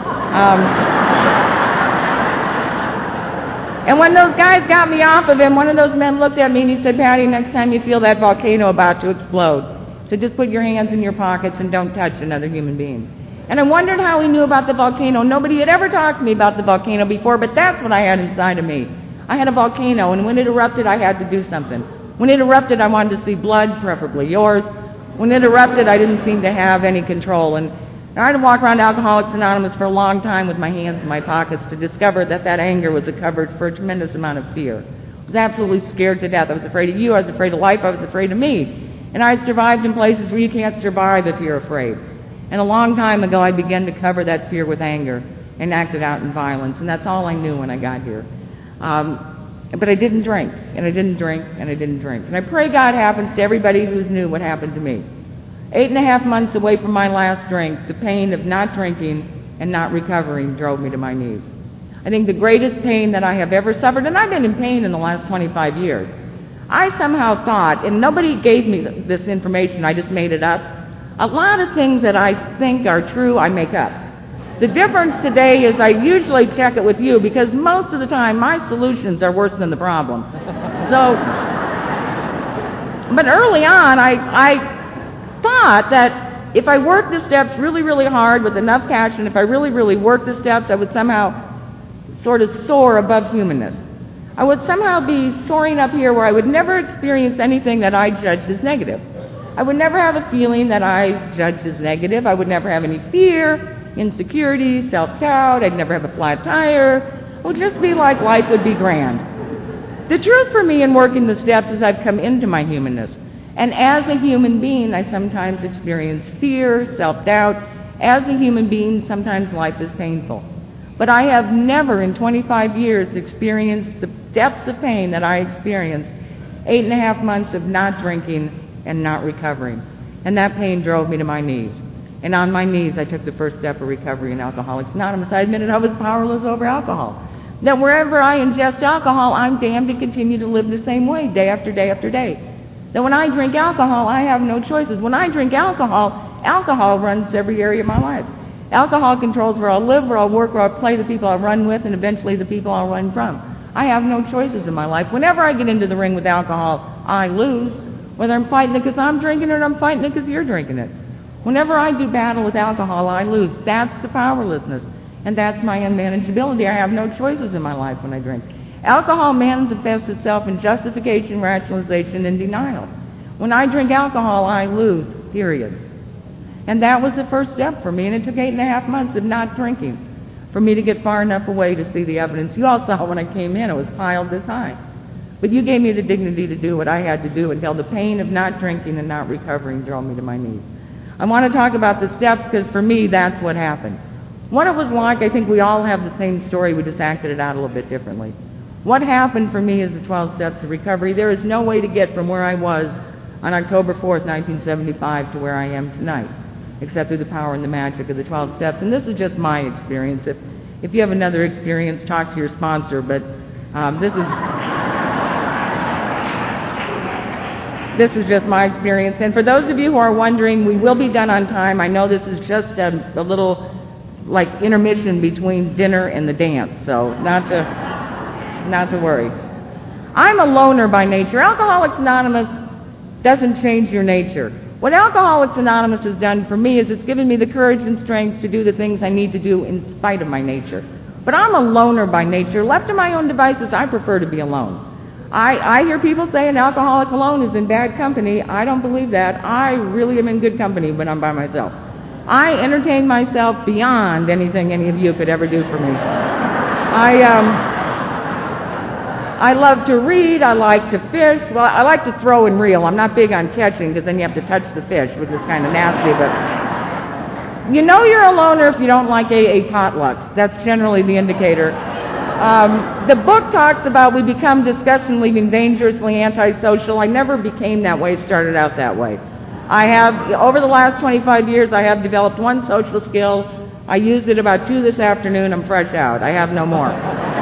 And when those guys got me off of him, one of those men looked at me and he said, Patty, next time you feel that volcano about to explode, so just put your hands in your pockets and don't touch another human being. And I wondered how he knew about the volcano. Nobody had ever talked to me about the volcano before, but that's what I had inside of me. I had a volcano, and when it erupted, I had to do something. When it erupted, I wanted to see blood, preferably yours. When it erupted, I didn't seem to have any control. And I had to walk around Alcoholics Anonymous for a long time with my hands in my pockets to discover that anger was a cupboard for a tremendous amount of fear. I was absolutely scared to death. I was afraid of you. I was afraid of life. I was afraid of me. And I had survived in places where you can't survive if you're afraid. And a long time ago, I began to cover that fear with anger and act it out in violence. And that's all I knew when I got here. But I didn't drink, and I didn't drink, and I didn't drink. And I pray God happens to everybody who's knew what happened to me. 8.5 months away from my last drink, the pain of not drinking and not recovering drove me to my knees. I think the greatest pain that I have ever suffered, and I've been in pain in the last 25 years, I somehow thought, and nobody gave me this information, I just made it up, a lot of things that I think are true, I make up. The difference today is I usually check it with you because most of the time my solutions are worse than the problem. But early on I thought that if I worked the steps really, really hard with enough passion, if I really, really worked the steps, I would somehow sort of soar above humanness. I would somehow be soaring up here where I would never experience anything that I judged as negative. I would never have a feeling that I judged as negative. I would never have any fear, insecurity, self-doubt. I'd never have a flat tire. It would just be like life would be grand. The truth for me in working the steps is I've come into my humanness. And as a human being, I sometimes experience fear, self-doubt. As a human being, sometimes life is painful. But I have never in 25 years experienced the depths of pain that I experienced 8.5 months of not drinking and not recovering. And that pain drove me to my knees. And on my knees, I took the first step of recovery in Alcoholics Anonymous. I admitted I was powerless over alcohol. That wherever I ingest alcohol, I'm damned to continue to live the same way, day after day after day. That when I drink alcohol, I have no choices. When I drink alcohol, alcohol runs every area of my life. Alcohol controls where I'll live, where I'll work, where I'll play, the people I'll run with, and eventually the people I'll run from. I have no choices in my life. Whenever I get into the ring with alcohol, I lose. Whether I'm fighting it because I'm drinking it or I'm fighting it because you're drinking it. Whenever I do battle with alcohol, I lose. That's the powerlessness, and that's my unmanageability. I have no choices in my life when I drink. Alcohol manifests itself in justification, rationalization, and denial. When I drink alcohol, I lose, period. And that was the first step for me, and it took 8.5 months of not drinking for me to get far enough away to see the evidence. You all saw when I came in, it was piled this high. But you gave me the dignity to do what I had to do until the pain of not drinking and not recovering drove me to my knees. I want to talk about the steps because for me, that's what happened. What it was like, I think we all have the same story, we just acted it out a little bit differently. What happened for me is the 12 steps of recovery. There is no way to get from where I was on October 4th, 1975 to where I am tonight, except through the power and the magic of the 12 steps. And this is just my experience. If you have another experience, talk to your sponsor, but this is just my experience. And for those of you who are wondering, we will be done on time. I know this is just a little like intermission between dinner and the dance, so not to worry. I'm a loner by nature. Alcoholics Anonymous doesn't change your nature. What Alcoholics Anonymous has done for me is it's given me the courage and strength to do the things I need to do in spite of my nature. But I'm a loner by nature. Left to my own devices, I prefer to be alone. I hear people say an alcoholic alone is in bad company. I don't believe that. I really am in good company when I'm by myself. I entertain myself beyond anything any of you could ever do for me. I love to read. I like to fish. Well, I like to throw and reel. I'm not big on catching because then you have to touch the fish, which is kind of nasty. But you know you're a loner if you don't like AA potlucks. That's generally the indicator. The book talks about we become disgustingly and dangerously antisocial. I never became that way. It started out that way. I have, over the last 25 years, I have developed one social skill. I used it about 2 this afternoon. I'm fresh out. I have no more.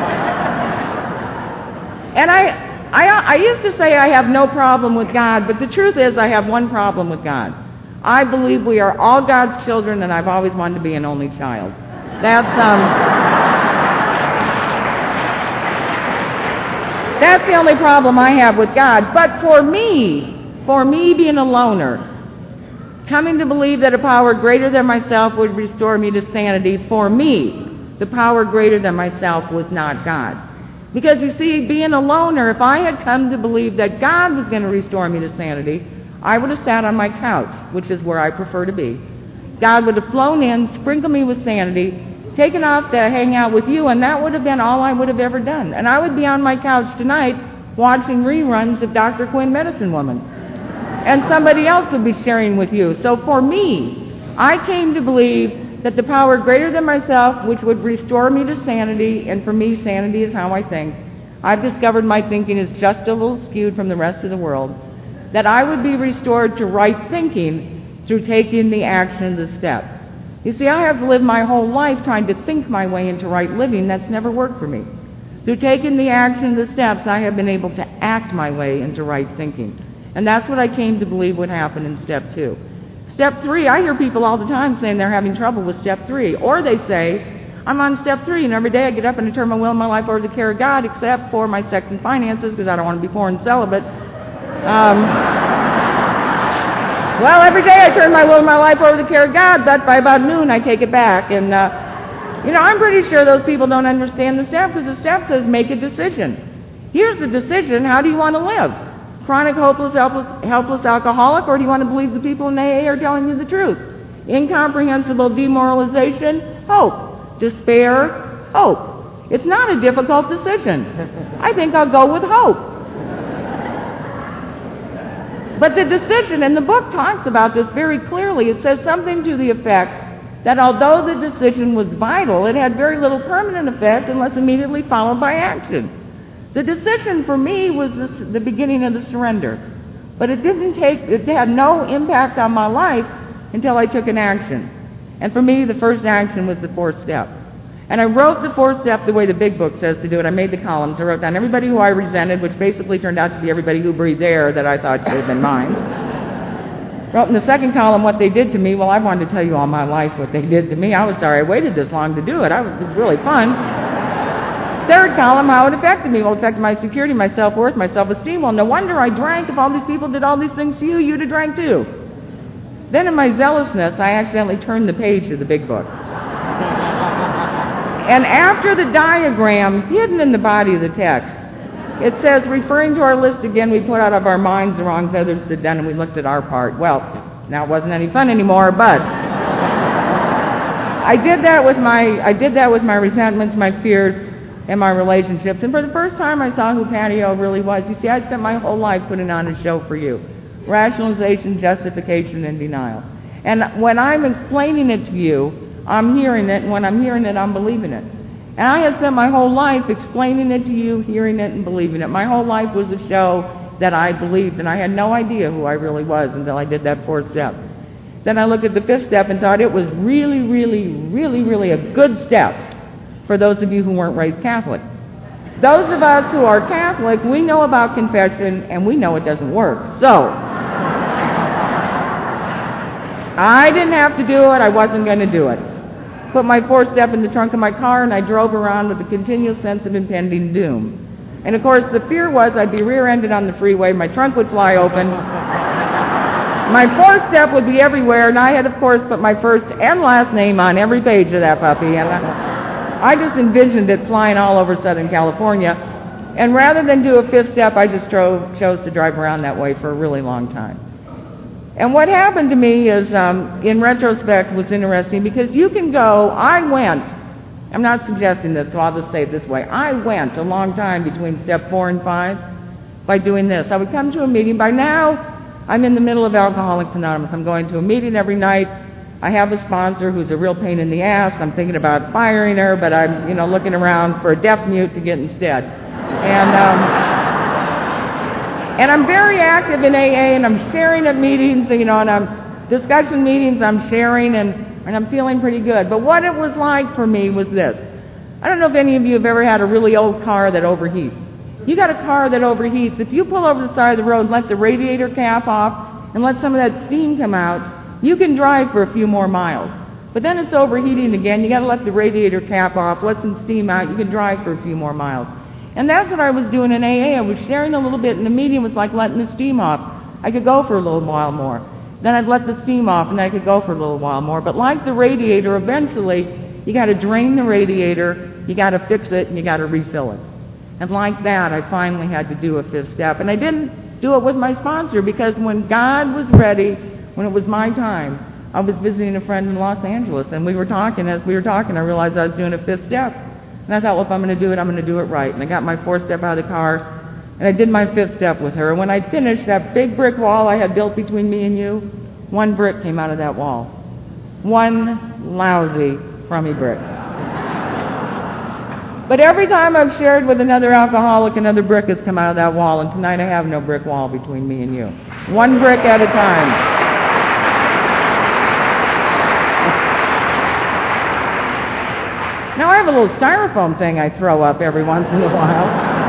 And I used to say I have no problem with God, but the truth is I have one problem with God. I believe we are all God's children, and I've always wanted to be an only child. That's the only problem I have with God. But for me being a loner, coming to believe that a power greater than myself would restore me to sanity, for me, the power greater than myself was not God. Because you see, being a loner, if I had come to believe that God was going to restore me to sanity, I would have sat on my couch, which is where I prefer to be. God would have flown in, sprinkled me with sanity, taken off to hang out with you, and that would have been all I would have ever done. And I would be on my couch tonight watching reruns of Dr. Quinn, Medicine Woman. And somebody else would be sharing with you. So for me, I came to believe that the power greater than myself, which would restore me to sanity, and for me, sanity is how I think. I've discovered my thinking is just a little skewed from the rest of the world. That I would be restored to right thinking through taking the action of the steps. You see, I have lived my whole life trying to think my way into right living. That's never worked for me. Through taking the action of the steps, I have been able to act my way into right thinking. And that's what I came to believe would happen in step 2. Step 3, I hear people all the time saying they're having trouble with step 3. Or they say, I'm on step 3, and every day I get up and I turn my will and my life over to the care of God, except for my sex and finances, because I don't want to be poor and celibate. Well, every day I turn my will and my life over to the care of God, but by about noon I take it back. And, I'm pretty sure those people don't understand the step, because the step says make a decision. Here's the decision. How do you want to live? Chronic, hopeless, helpless alcoholic, or do you want to believe the people in AA are telling you the truth? Incomprehensible demoralization, hope. Despair, hope. It's not a difficult decision. I think I'll go with hope. But the decision, and the book talks about this very clearly, it says something to the effect that although the decision was vital, it had very little permanent effect unless immediately followed by action. The decision for me was the beginning of the surrender. But it had no impact on my life until I took an action. And for me, the first action was the 4th step. And I wrote the 4th step the way the big book says to do it. I made the columns. I wrote down everybody who I resented, which basically turned out to be everybody who breathed air that I thought should have been mine. Wrote in the second column what they did to me. Well, I've wanted to tell you all my life what they did to me. I was sorry I waited this long to do it. It was really fun. Third column, how it affected me. Well, it affected my security, my self-worth, my self-esteem. Well, no wonder I drank. If all these people did all these things to you, you'd have drank too. Then in my zealousness, I accidentally turned the page of the big book. And after the diagram, hidden in the body of the text, it says, referring to our list again, we put out of our minds the wrongs others had done, and we looked at our part. Well, now it wasn't any fun anymore, but I did that with my resentments, my fears. in my relationships. And for the first time, I saw who Patty O really was. You see, I spent my whole life putting on a show for you. Rationalization, justification, and denial. And when I'm explaining it to you, I'm hearing it, and when I'm hearing it, I'm believing it. And I had spent my whole life explaining it to you, hearing it, and believing it. My whole life was a show that I believed, and I had no idea who I really was until I did that fourth step. Then I looked at the fifth step and thought it was really, really, really, really a good step for those of you who weren't raised Catholic. Those of us who are Catholic, we know about confession, and we know it doesn't work. So, I didn't have to do it. I wasn't going to do it. Put my fourth step in the trunk of my car, and I drove around with a continual sense of impending doom. And of course, the fear was I'd be rear-ended on the freeway, my trunk would fly open, my fourth step would be everywhere, and I had, of course, put my first and last name on every page of that puppy. And I just envisioned it flying all over Southern California. And rather than do a fifth step, I just chose to drive around that way for a really long time. And what happened to me is, in retrospect, was interesting because you can go, I'm not suggesting this, so I'll just say it this way. I went a long time between step 4 and 5 by doing this. I would come to a meeting. By now, I'm in the middle of Alcoholics Anonymous. I'm going to a meeting every night. I have a sponsor who's a real pain in the ass. I'm thinking about firing her, but I'm, looking around for a deaf mute to get instead. And I'm very active in AA, and I'm sharing at meetings, and I'm discussion meetings, I'm sharing, and I'm feeling pretty good. But what it was like for me was this. I don't know if any of you have ever had a really old car that overheats. You got a car that overheats. If you pull over the side of the road and let the radiator cap off and let some of that steam come out, you can drive for a few more miles. But then it's overheating again. You got to let the radiator cap off, let some steam out. You can drive for a few more miles. And that's what I was doing in AA. I was sharing a little bit, and the meeting was like letting the steam off. I could go for a little while more. Then I'd let the steam off, and I could go for a little while more. But like the radiator, eventually, you got to drain the radiator, you got to fix it, and you got to refill it. And like that, I finally had to do a fifth step. And I didn't do it with my sponsor, because when God was ready, when it was my time, I was visiting a friend in Los Angeles, and we were talking. As we were talking, I realized I was doing a fifth step. And I thought, well, if I'm going to do it, I'm going to do it right. And I got my fourth step out of the car, and I did my fifth step with her. And when I finished, that big brick wall I had built between me and you, one brick came out of that wall. One lousy, crummy brick. But every time I've shared with another alcoholic, another brick has come out of that wall, and tonight I have no brick wall between me and you. One brick at a time. Now I have a little styrofoam thing I throw up every once in a while.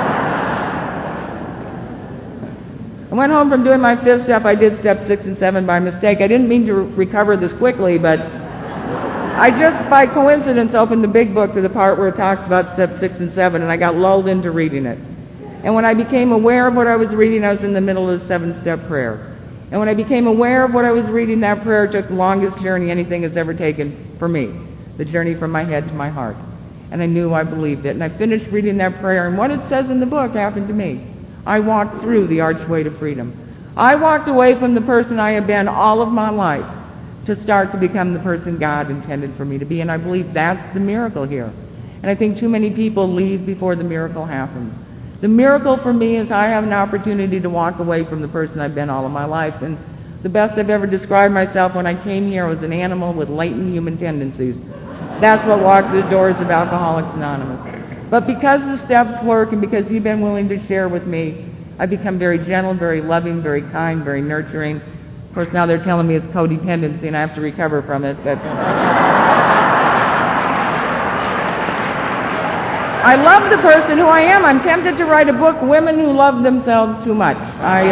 I went home from doing my fifth step. I did step 6 and 7 by mistake. I didn't mean to recover this quickly, but I just, by coincidence, opened the big book to the part where it talks about step 6 and 7, and I got lulled into reading it. And when I became aware of what I was reading, I was in the middle of the 7-step prayer. And when I became aware of what I was reading, that prayer took the longest journey anything has ever taken for me. The journey from my head to my heart. And I knew I believed it. And I finished reading that prayer, and what it says in the book happened to me. I walked through the archway to freedom. I walked away from the person I have been all of my life to start to become the person God intended for me to be. And I believe that's the miracle here. And I think too many people leave before the miracle happens. The miracle for me is I have an opportunity to walk away from the person I've been all of my life. And the best I've ever described myself when I came here was an animal with latent human tendencies. That's what walked through the doors of Alcoholics Anonymous. But because the steps work and because you've been willing to share with me, I've become very gentle, very loving, very kind, very nurturing. Of course, now they're telling me it's codependency and I have to recover from it. But I love the person who I am. I'm tempted to write a book, Women Who Love Themselves Too Much.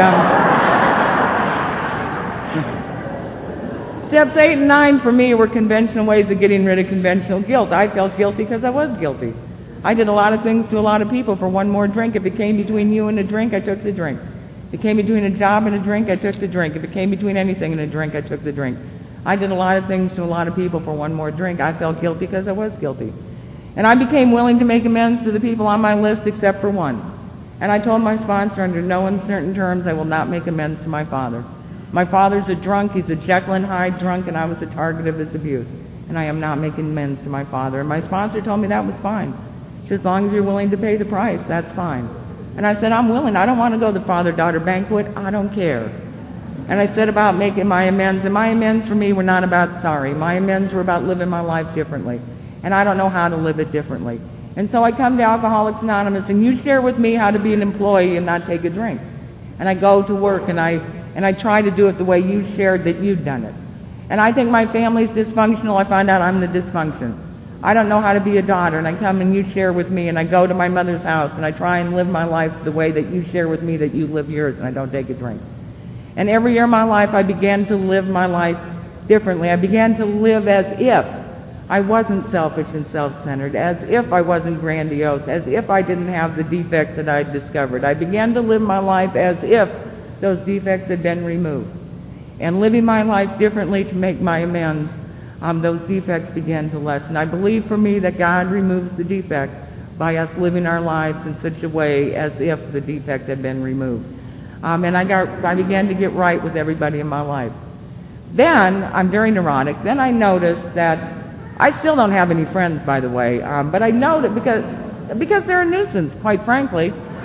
Steps 8 and 9 for me were conventional ways of getting rid of conventional guilt. I felt guilty because I was guilty. I did a lot of things to a lot of people for one more drink. If it came between you and a drink, I took the drink. If it came between a job and a drink, I took the drink. If it came between anything and a drink, I took the drink. I did a lot of things to a lot of people for one more drink. I felt guilty because I was guilty. And I became willing to make amends to the people on my list except for one. And I told my sponsor under no uncertain terms I will not make amends to my father. My father's a drunk, he's a Jekyll and Hyde drunk, and I was the target of his abuse. And I am not making amends to my father. And my sponsor told me that was fine. She As long as you're willing to pay the price, that's fine. And I said, I'm willing. I don't want to go to the father-daughter banquet. I don't care. And I said about making my amends, and my amends for me were not about sorry. My amends were about living my life differently. And I don't know how to live it differently. And so I come to Alcoholics Anonymous, and you share with me how to be an employee and not take a drink. And I go to work, and I try to do it the way you shared that you'd done it. And I think my family's dysfunctional. I find out I'm the dysfunction. I don't know how to be a daughter, and I come and you share with me, and I go to my mother's house, and I try and live my life the way that you share with me that you live yours, and I don't take a drink. And every year of my life, I began to live my life differently. I began to live as if I wasn't selfish and self-centered, as if I wasn't grandiose, as if I didn't have the defects that I'd discovered. I began to live my life as if those defects had been removed. And living my life differently to make my amends, those defects began to lessen. I believe for me that God removes the defect by us living our lives in such a way as if the defect had been removed. And I began to get right with everybody in my life. Then, I'm very neurotic, then I noticed that I still don't have any friends, by the way, but I noticed, because they're a nuisance, quite frankly.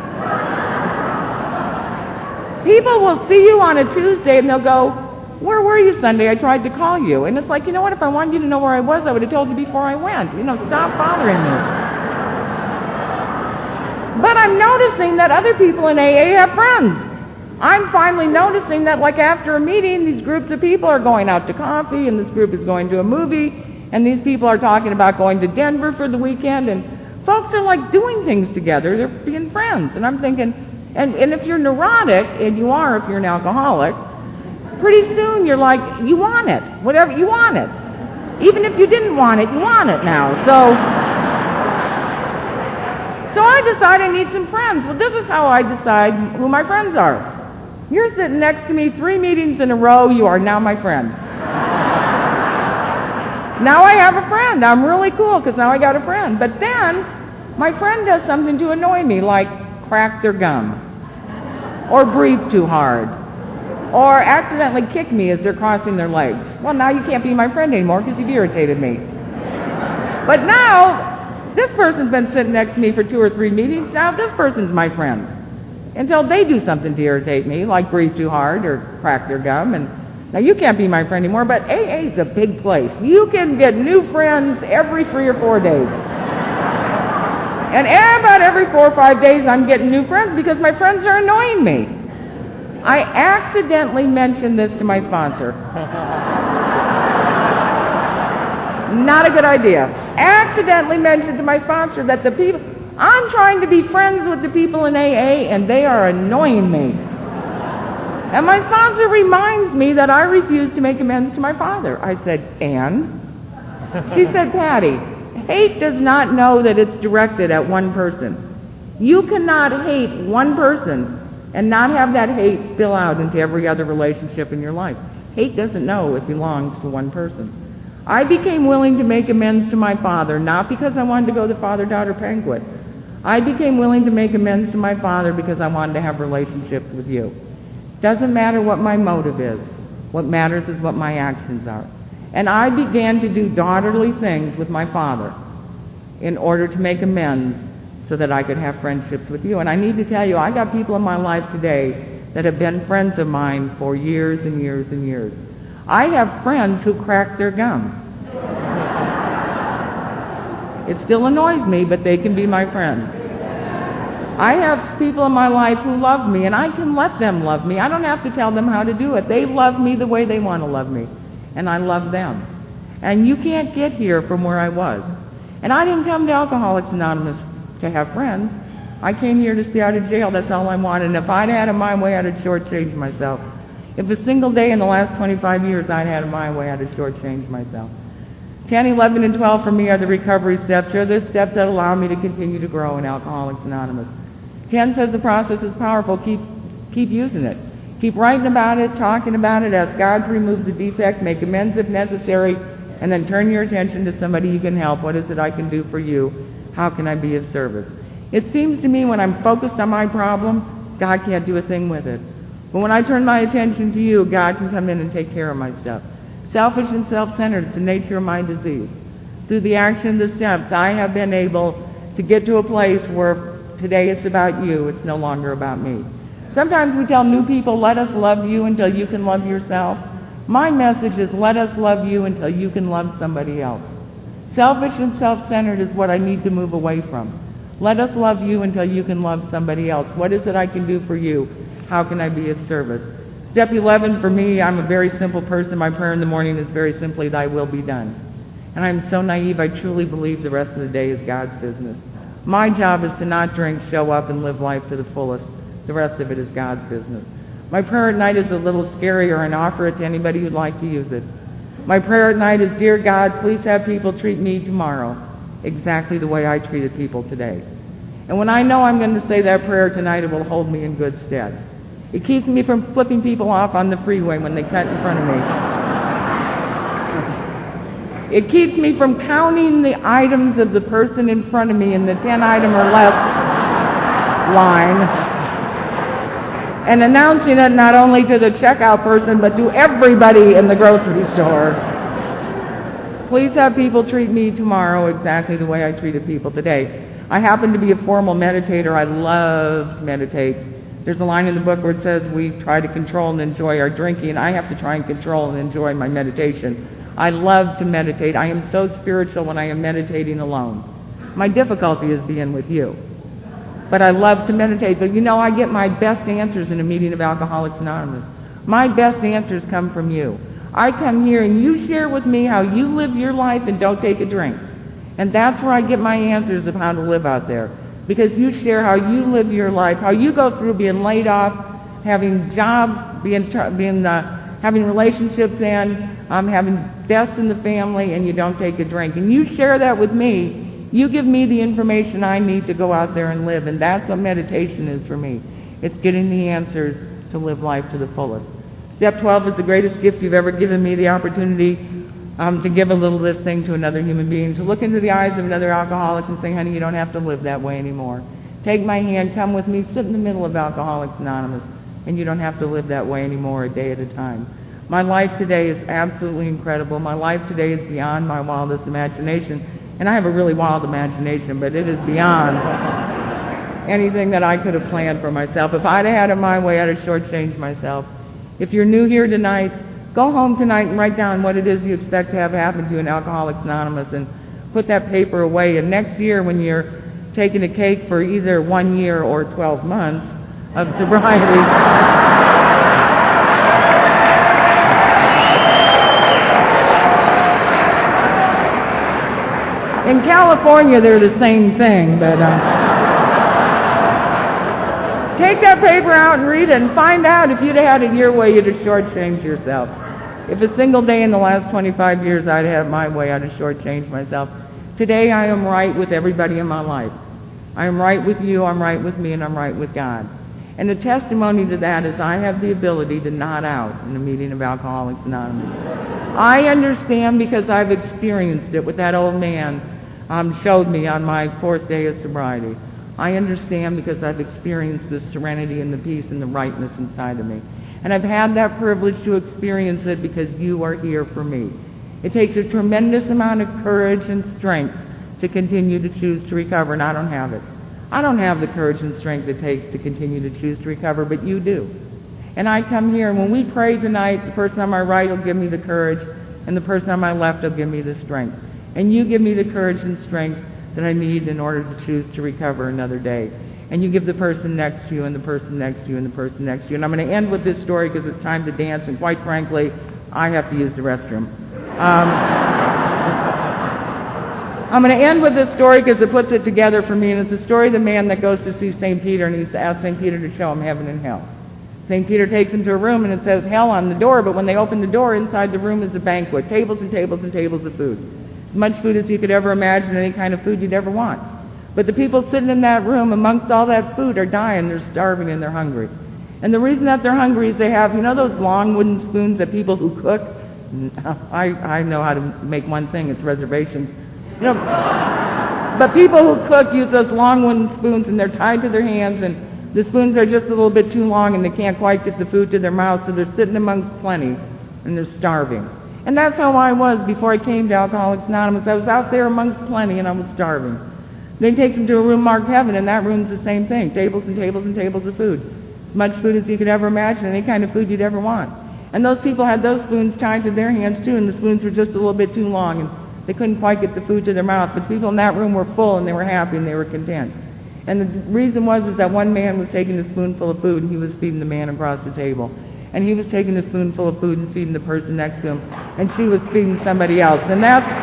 People will see you on a Tuesday and they'll go, where were you Sunday? I tried to call you. And it's like, you know what, if I wanted you to know where I was, I would have told you before I went. Stop bothering me. But I'm noticing that other people in AA have friends. I'm finally noticing that, like, after a meeting, these groups of people are going out to coffee, and this group is going to a movie, and these people are talking about going to Denver for the weekend, and folks are, like, doing things together. They're being friends. And I'm thinking, and if you're neurotic, and you are if you're an alcoholic, pretty soon you're like, you want it. Whatever, you want it. Even if you didn't want it, you want it now. So I decide I need some friends. Well, this is how I decide who my friends are. You're sitting next to me 3 meetings in a row. You are now my friend. Now I have a friend. I'm really cool because now I got a friend. But then my friend does something to annoy me, like crack their gum or breathe too hard, or accidentally kick me as they're crossing their legs. Well, now you can't be my friend anymore because you've irritated me. But now, this person's been sitting next to me for 2 or 3 meetings. Now this person's my friend. Until they do something to irritate me, like breathe too hard or crack their gum. And now you can't be my friend anymore, but AA's a big place. You can get new friends every 3 or 4 days. And about every 4 or 5 days, I'm getting new friends because my friends are annoying me. I accidentally mentioned this to my sponsor. Not a good idea. Accidentally mentioned to my sponsor that the people, I'm trying to be friends with the people in AA and they are annoying me. And my sponsor reminds me that I refused to make amends to my father. I said, and? She said, Patty, hate does not know that it's directed at one person. You cannot hate one person and not have that hate spill out into every other relationship in your life. Hate doesn't know it belongs to one person. I became willing to make amends to my father, not because I wanted to go to the father-daughter banquet. I became willing to make amends to my father because I wanted to have relationships with you. Doesn't matter what my motive is. What matters is what my actions are. And I began to do daughterly things with my father in order to make amends so that I could have friendships with you. And I need to tell you, I got people in my life today that have been friends of mine for years and years and years. I have friends who crack their gum. It still annoys me, but they can be my friends. I have people in my life who love me, and I can let them love me. I don't have to tell them how to do it. They love me the way they want to love me, and I love them. And you can't get here from where I was. And I didn't come to Alcoholics Anonymous to have friends. I came here to stay out of jail. That's all I wanted. And if I'd had it my way, I'd have shortchanged myself. If a single day in the last 25 years I'd had it my way, I'd have shortchanged myself. 10, 11, and 12 for me are the recovery steps. They're the steps that allow me to continue to grow in Alcoholics Anonymous. 10 says the process is powerful. Keep using it. Keep writing about it, talking about it, ask God to remove the defect, make amends if necessary, and then turn your attention to somebody you can help. What is it I can do for you? How can I be of service? It seems to me when I'm focused on my problem, God can't do a thing with it. But when I turn my attention to you, God can come in and take care of my stuff. Selfish and self-centered is the nature of my disease. Through the action of the steps, I have been able to get to a place where today it's about you, it's no longer about me. Sometimes we tell new people, let us love you until you can love yourself. My message is, let us love you until you can love somebody else. Selfish and self-centered is what I need to move away from. Let us love you until you can love somebody else. What is it I can do for you? How can I be of service? Step 11 for me, I'm a very simple person. My prayer in the morning is very simply, thy will be done. And I'm so naive, I truly believe the rest of the day is God's business. My job is to not drink, show up, and live life to the fullest. The rest of it is God's business. My prayer at night is a little scarier, and offer it to anybody who'd like to use it. My prayer at night is, dear God, please have people treat me tomorrow exactly the way I treated people today. And when I know I'm going to say that prayer tonight, it will hold me in good stead. It keeps me from flipping people off on the freeway when they cut in front of me. It keeps me from counting the items of the person in front of me in the 10-item or less line and announcing it not only to the checkout person but to everybody in the grocery store. Please have people treat me tomorrow exactly the way I treated people today. I happen to be a formal meditator. I love to meditate. There's a line in the book where it says we try to control and enjoy our drinking. I have to try and control and enjoy my meditation. I love to meditate. I am so spiritual when I am meditating alone. My difficulty is being with you. But I love to meditate. But you know, I get my best answers in a meeting of Alcoholics Anonymous. My best answers come from you. I come here and you share with me how you live your life and don't take a drink. And that's where I get my answers of how to live out there. Because you share how you live your life, how you go through being laid off, having jobs, having relationships end, having deaths in the family, and you don't take a drink. And you share that with me. You give me the information I need to go out there and live. And that's what meditation is for me. It's getting the answers to live life to the fullest. Step 12 is the greatest gift you've ever given me, the opportunity to give a little of this thing to another human being, to look into the eyes of another alcoholic and say, honey, you don't have to live that way anymore. Take my hand, come with me, sit in the middle of Alcoholics Anonymous, and you don't have to live that way anymore, a day at a time. My life today is absolutely incredible. My life today is beyond my wildest imagination. And I have a really wild imagination, but it is beyond anything that I could have planned for myself. If I'd had it my way, I'd have shortchanged myself. If you're new here tonight, go home tonight and write down what it is you expect to have happen to you in Alcoholics Anonymous and put that paper away. And next year when you're taking a cake for either 1 year or 12 months of sobriety, in California they're the same thing, but take that paper out and read it and find out if you'd have had it your way, you'd have shortchanged yourself. If a single day in the last 25 years I'd had my way, I'd have shortchanged myself. Today I am right with everybody in my life. I am right with you, I'm right with me, and I'm right with God. And the testimony to that is I have the ability to nod out in a meeting of Alcoholics Anonymous. I understand because I've experienced it with that old man showed me on my 4th day of sobriety. I understand because I've experienced the serenity and the peace and the rightness inside of me. And I've had that privilege to experience it because you are here for me. It takes a tremendous amount of courage and strength to continue to choose to recover, and I don't have it. I don't have the courage and strength it takes to continue to choose to recover, but you do. And I come here, and when we pray tonight, the person on my right will give me the courage, and the person on my left will give me the strength. And you give me the courage and strength that I need in order to choose to recover another day. And you give the person next to you, and the person next to you, and the person next to you. And I'm going to end with this story because it's time to dance, and quite frankly, I have to use the restroom. I'm going to end with this story because it puts it together for me, and it's the story of the man that goes to see St. Peter, and he's asked St. Peter to show him heaven and hell. St. Peter takes him to a room, and it says hell on the door, but when they open the door, inside the room is a banquet, tables and tables and tables of food. As much food as you could ever imagine, any kind of food you'd ever want. But the people sitting in that room amongst all that food are dying, they're starving, and they're hungry. And the reason that they're hungry is they have, you know those long wooden spoons that people who cook? I know how to make one thing, it's reservations. You know, but people who cook use those long wooden spoons, and they're tied to their hands, and the spoons are just a little bit too long, and they can't quite get the food to their mouth, so they're sitting amongst plenty, and they're starving. And that's how I was before I came to Alcoholics Anonymous. I was out there amongst plenty, and I was starving. They take them to a room marked heaven, and that room's the same thing. Tables and tables and tables of food. As much food as you could ever imagine, any kind of food you'd ever want. And those people had those spoons tied to their hands too, and the spoons were just a little bit too long, and they couldn't quite get the food to their mouth. But people in that room were full, and they were happy, and they were content. And the reason was that one man was taking a spoonful of food, and he was feeding the man across the table. And he was taking a spoonful of food and feeding the person next to him, and she was feeding somebody else. And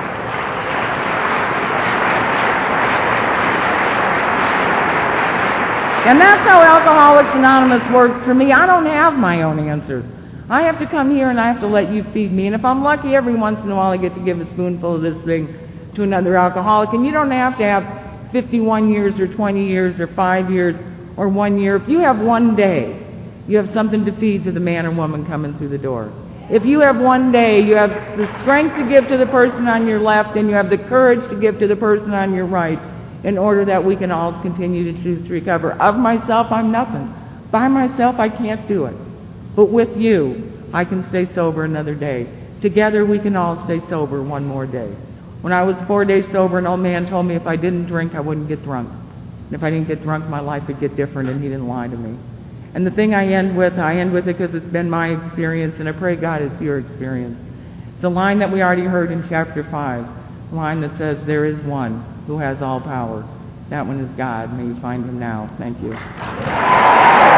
that's how Alcoholics Anonymous works for me. I don't have my own answers. I have to come here and I have to let you feed me. And if I'm lucky, every once in a while I get to give a spoonful of this thing to another alcoholic. And you don't have to have 51 years or 20 years or 5 years or 1 year. If you have one day, you have something to feed to the man or woman coming through the door. If you have one day, you have the strength to give to the person on your left, and you have the courage to give to the person on your right, in order that we can all continue to choose to recover. Of myself, I'm nothing. By myself, I can't do it. But with you, I can stay sober another day. Together, we can all stay sober one more day. When I was 4 days sober, an old man told me if I didn't drink, I wouldn't get drunk. And if I didn't get drunk, my life would get different, and he didn't lie to me. And the thing I end with it because it's been my experience, and I pray God it's your experience. It's a line that we already heard in chapter 5, a line that says, "There is one who has all power. That one is God. May you find him now." Thank you.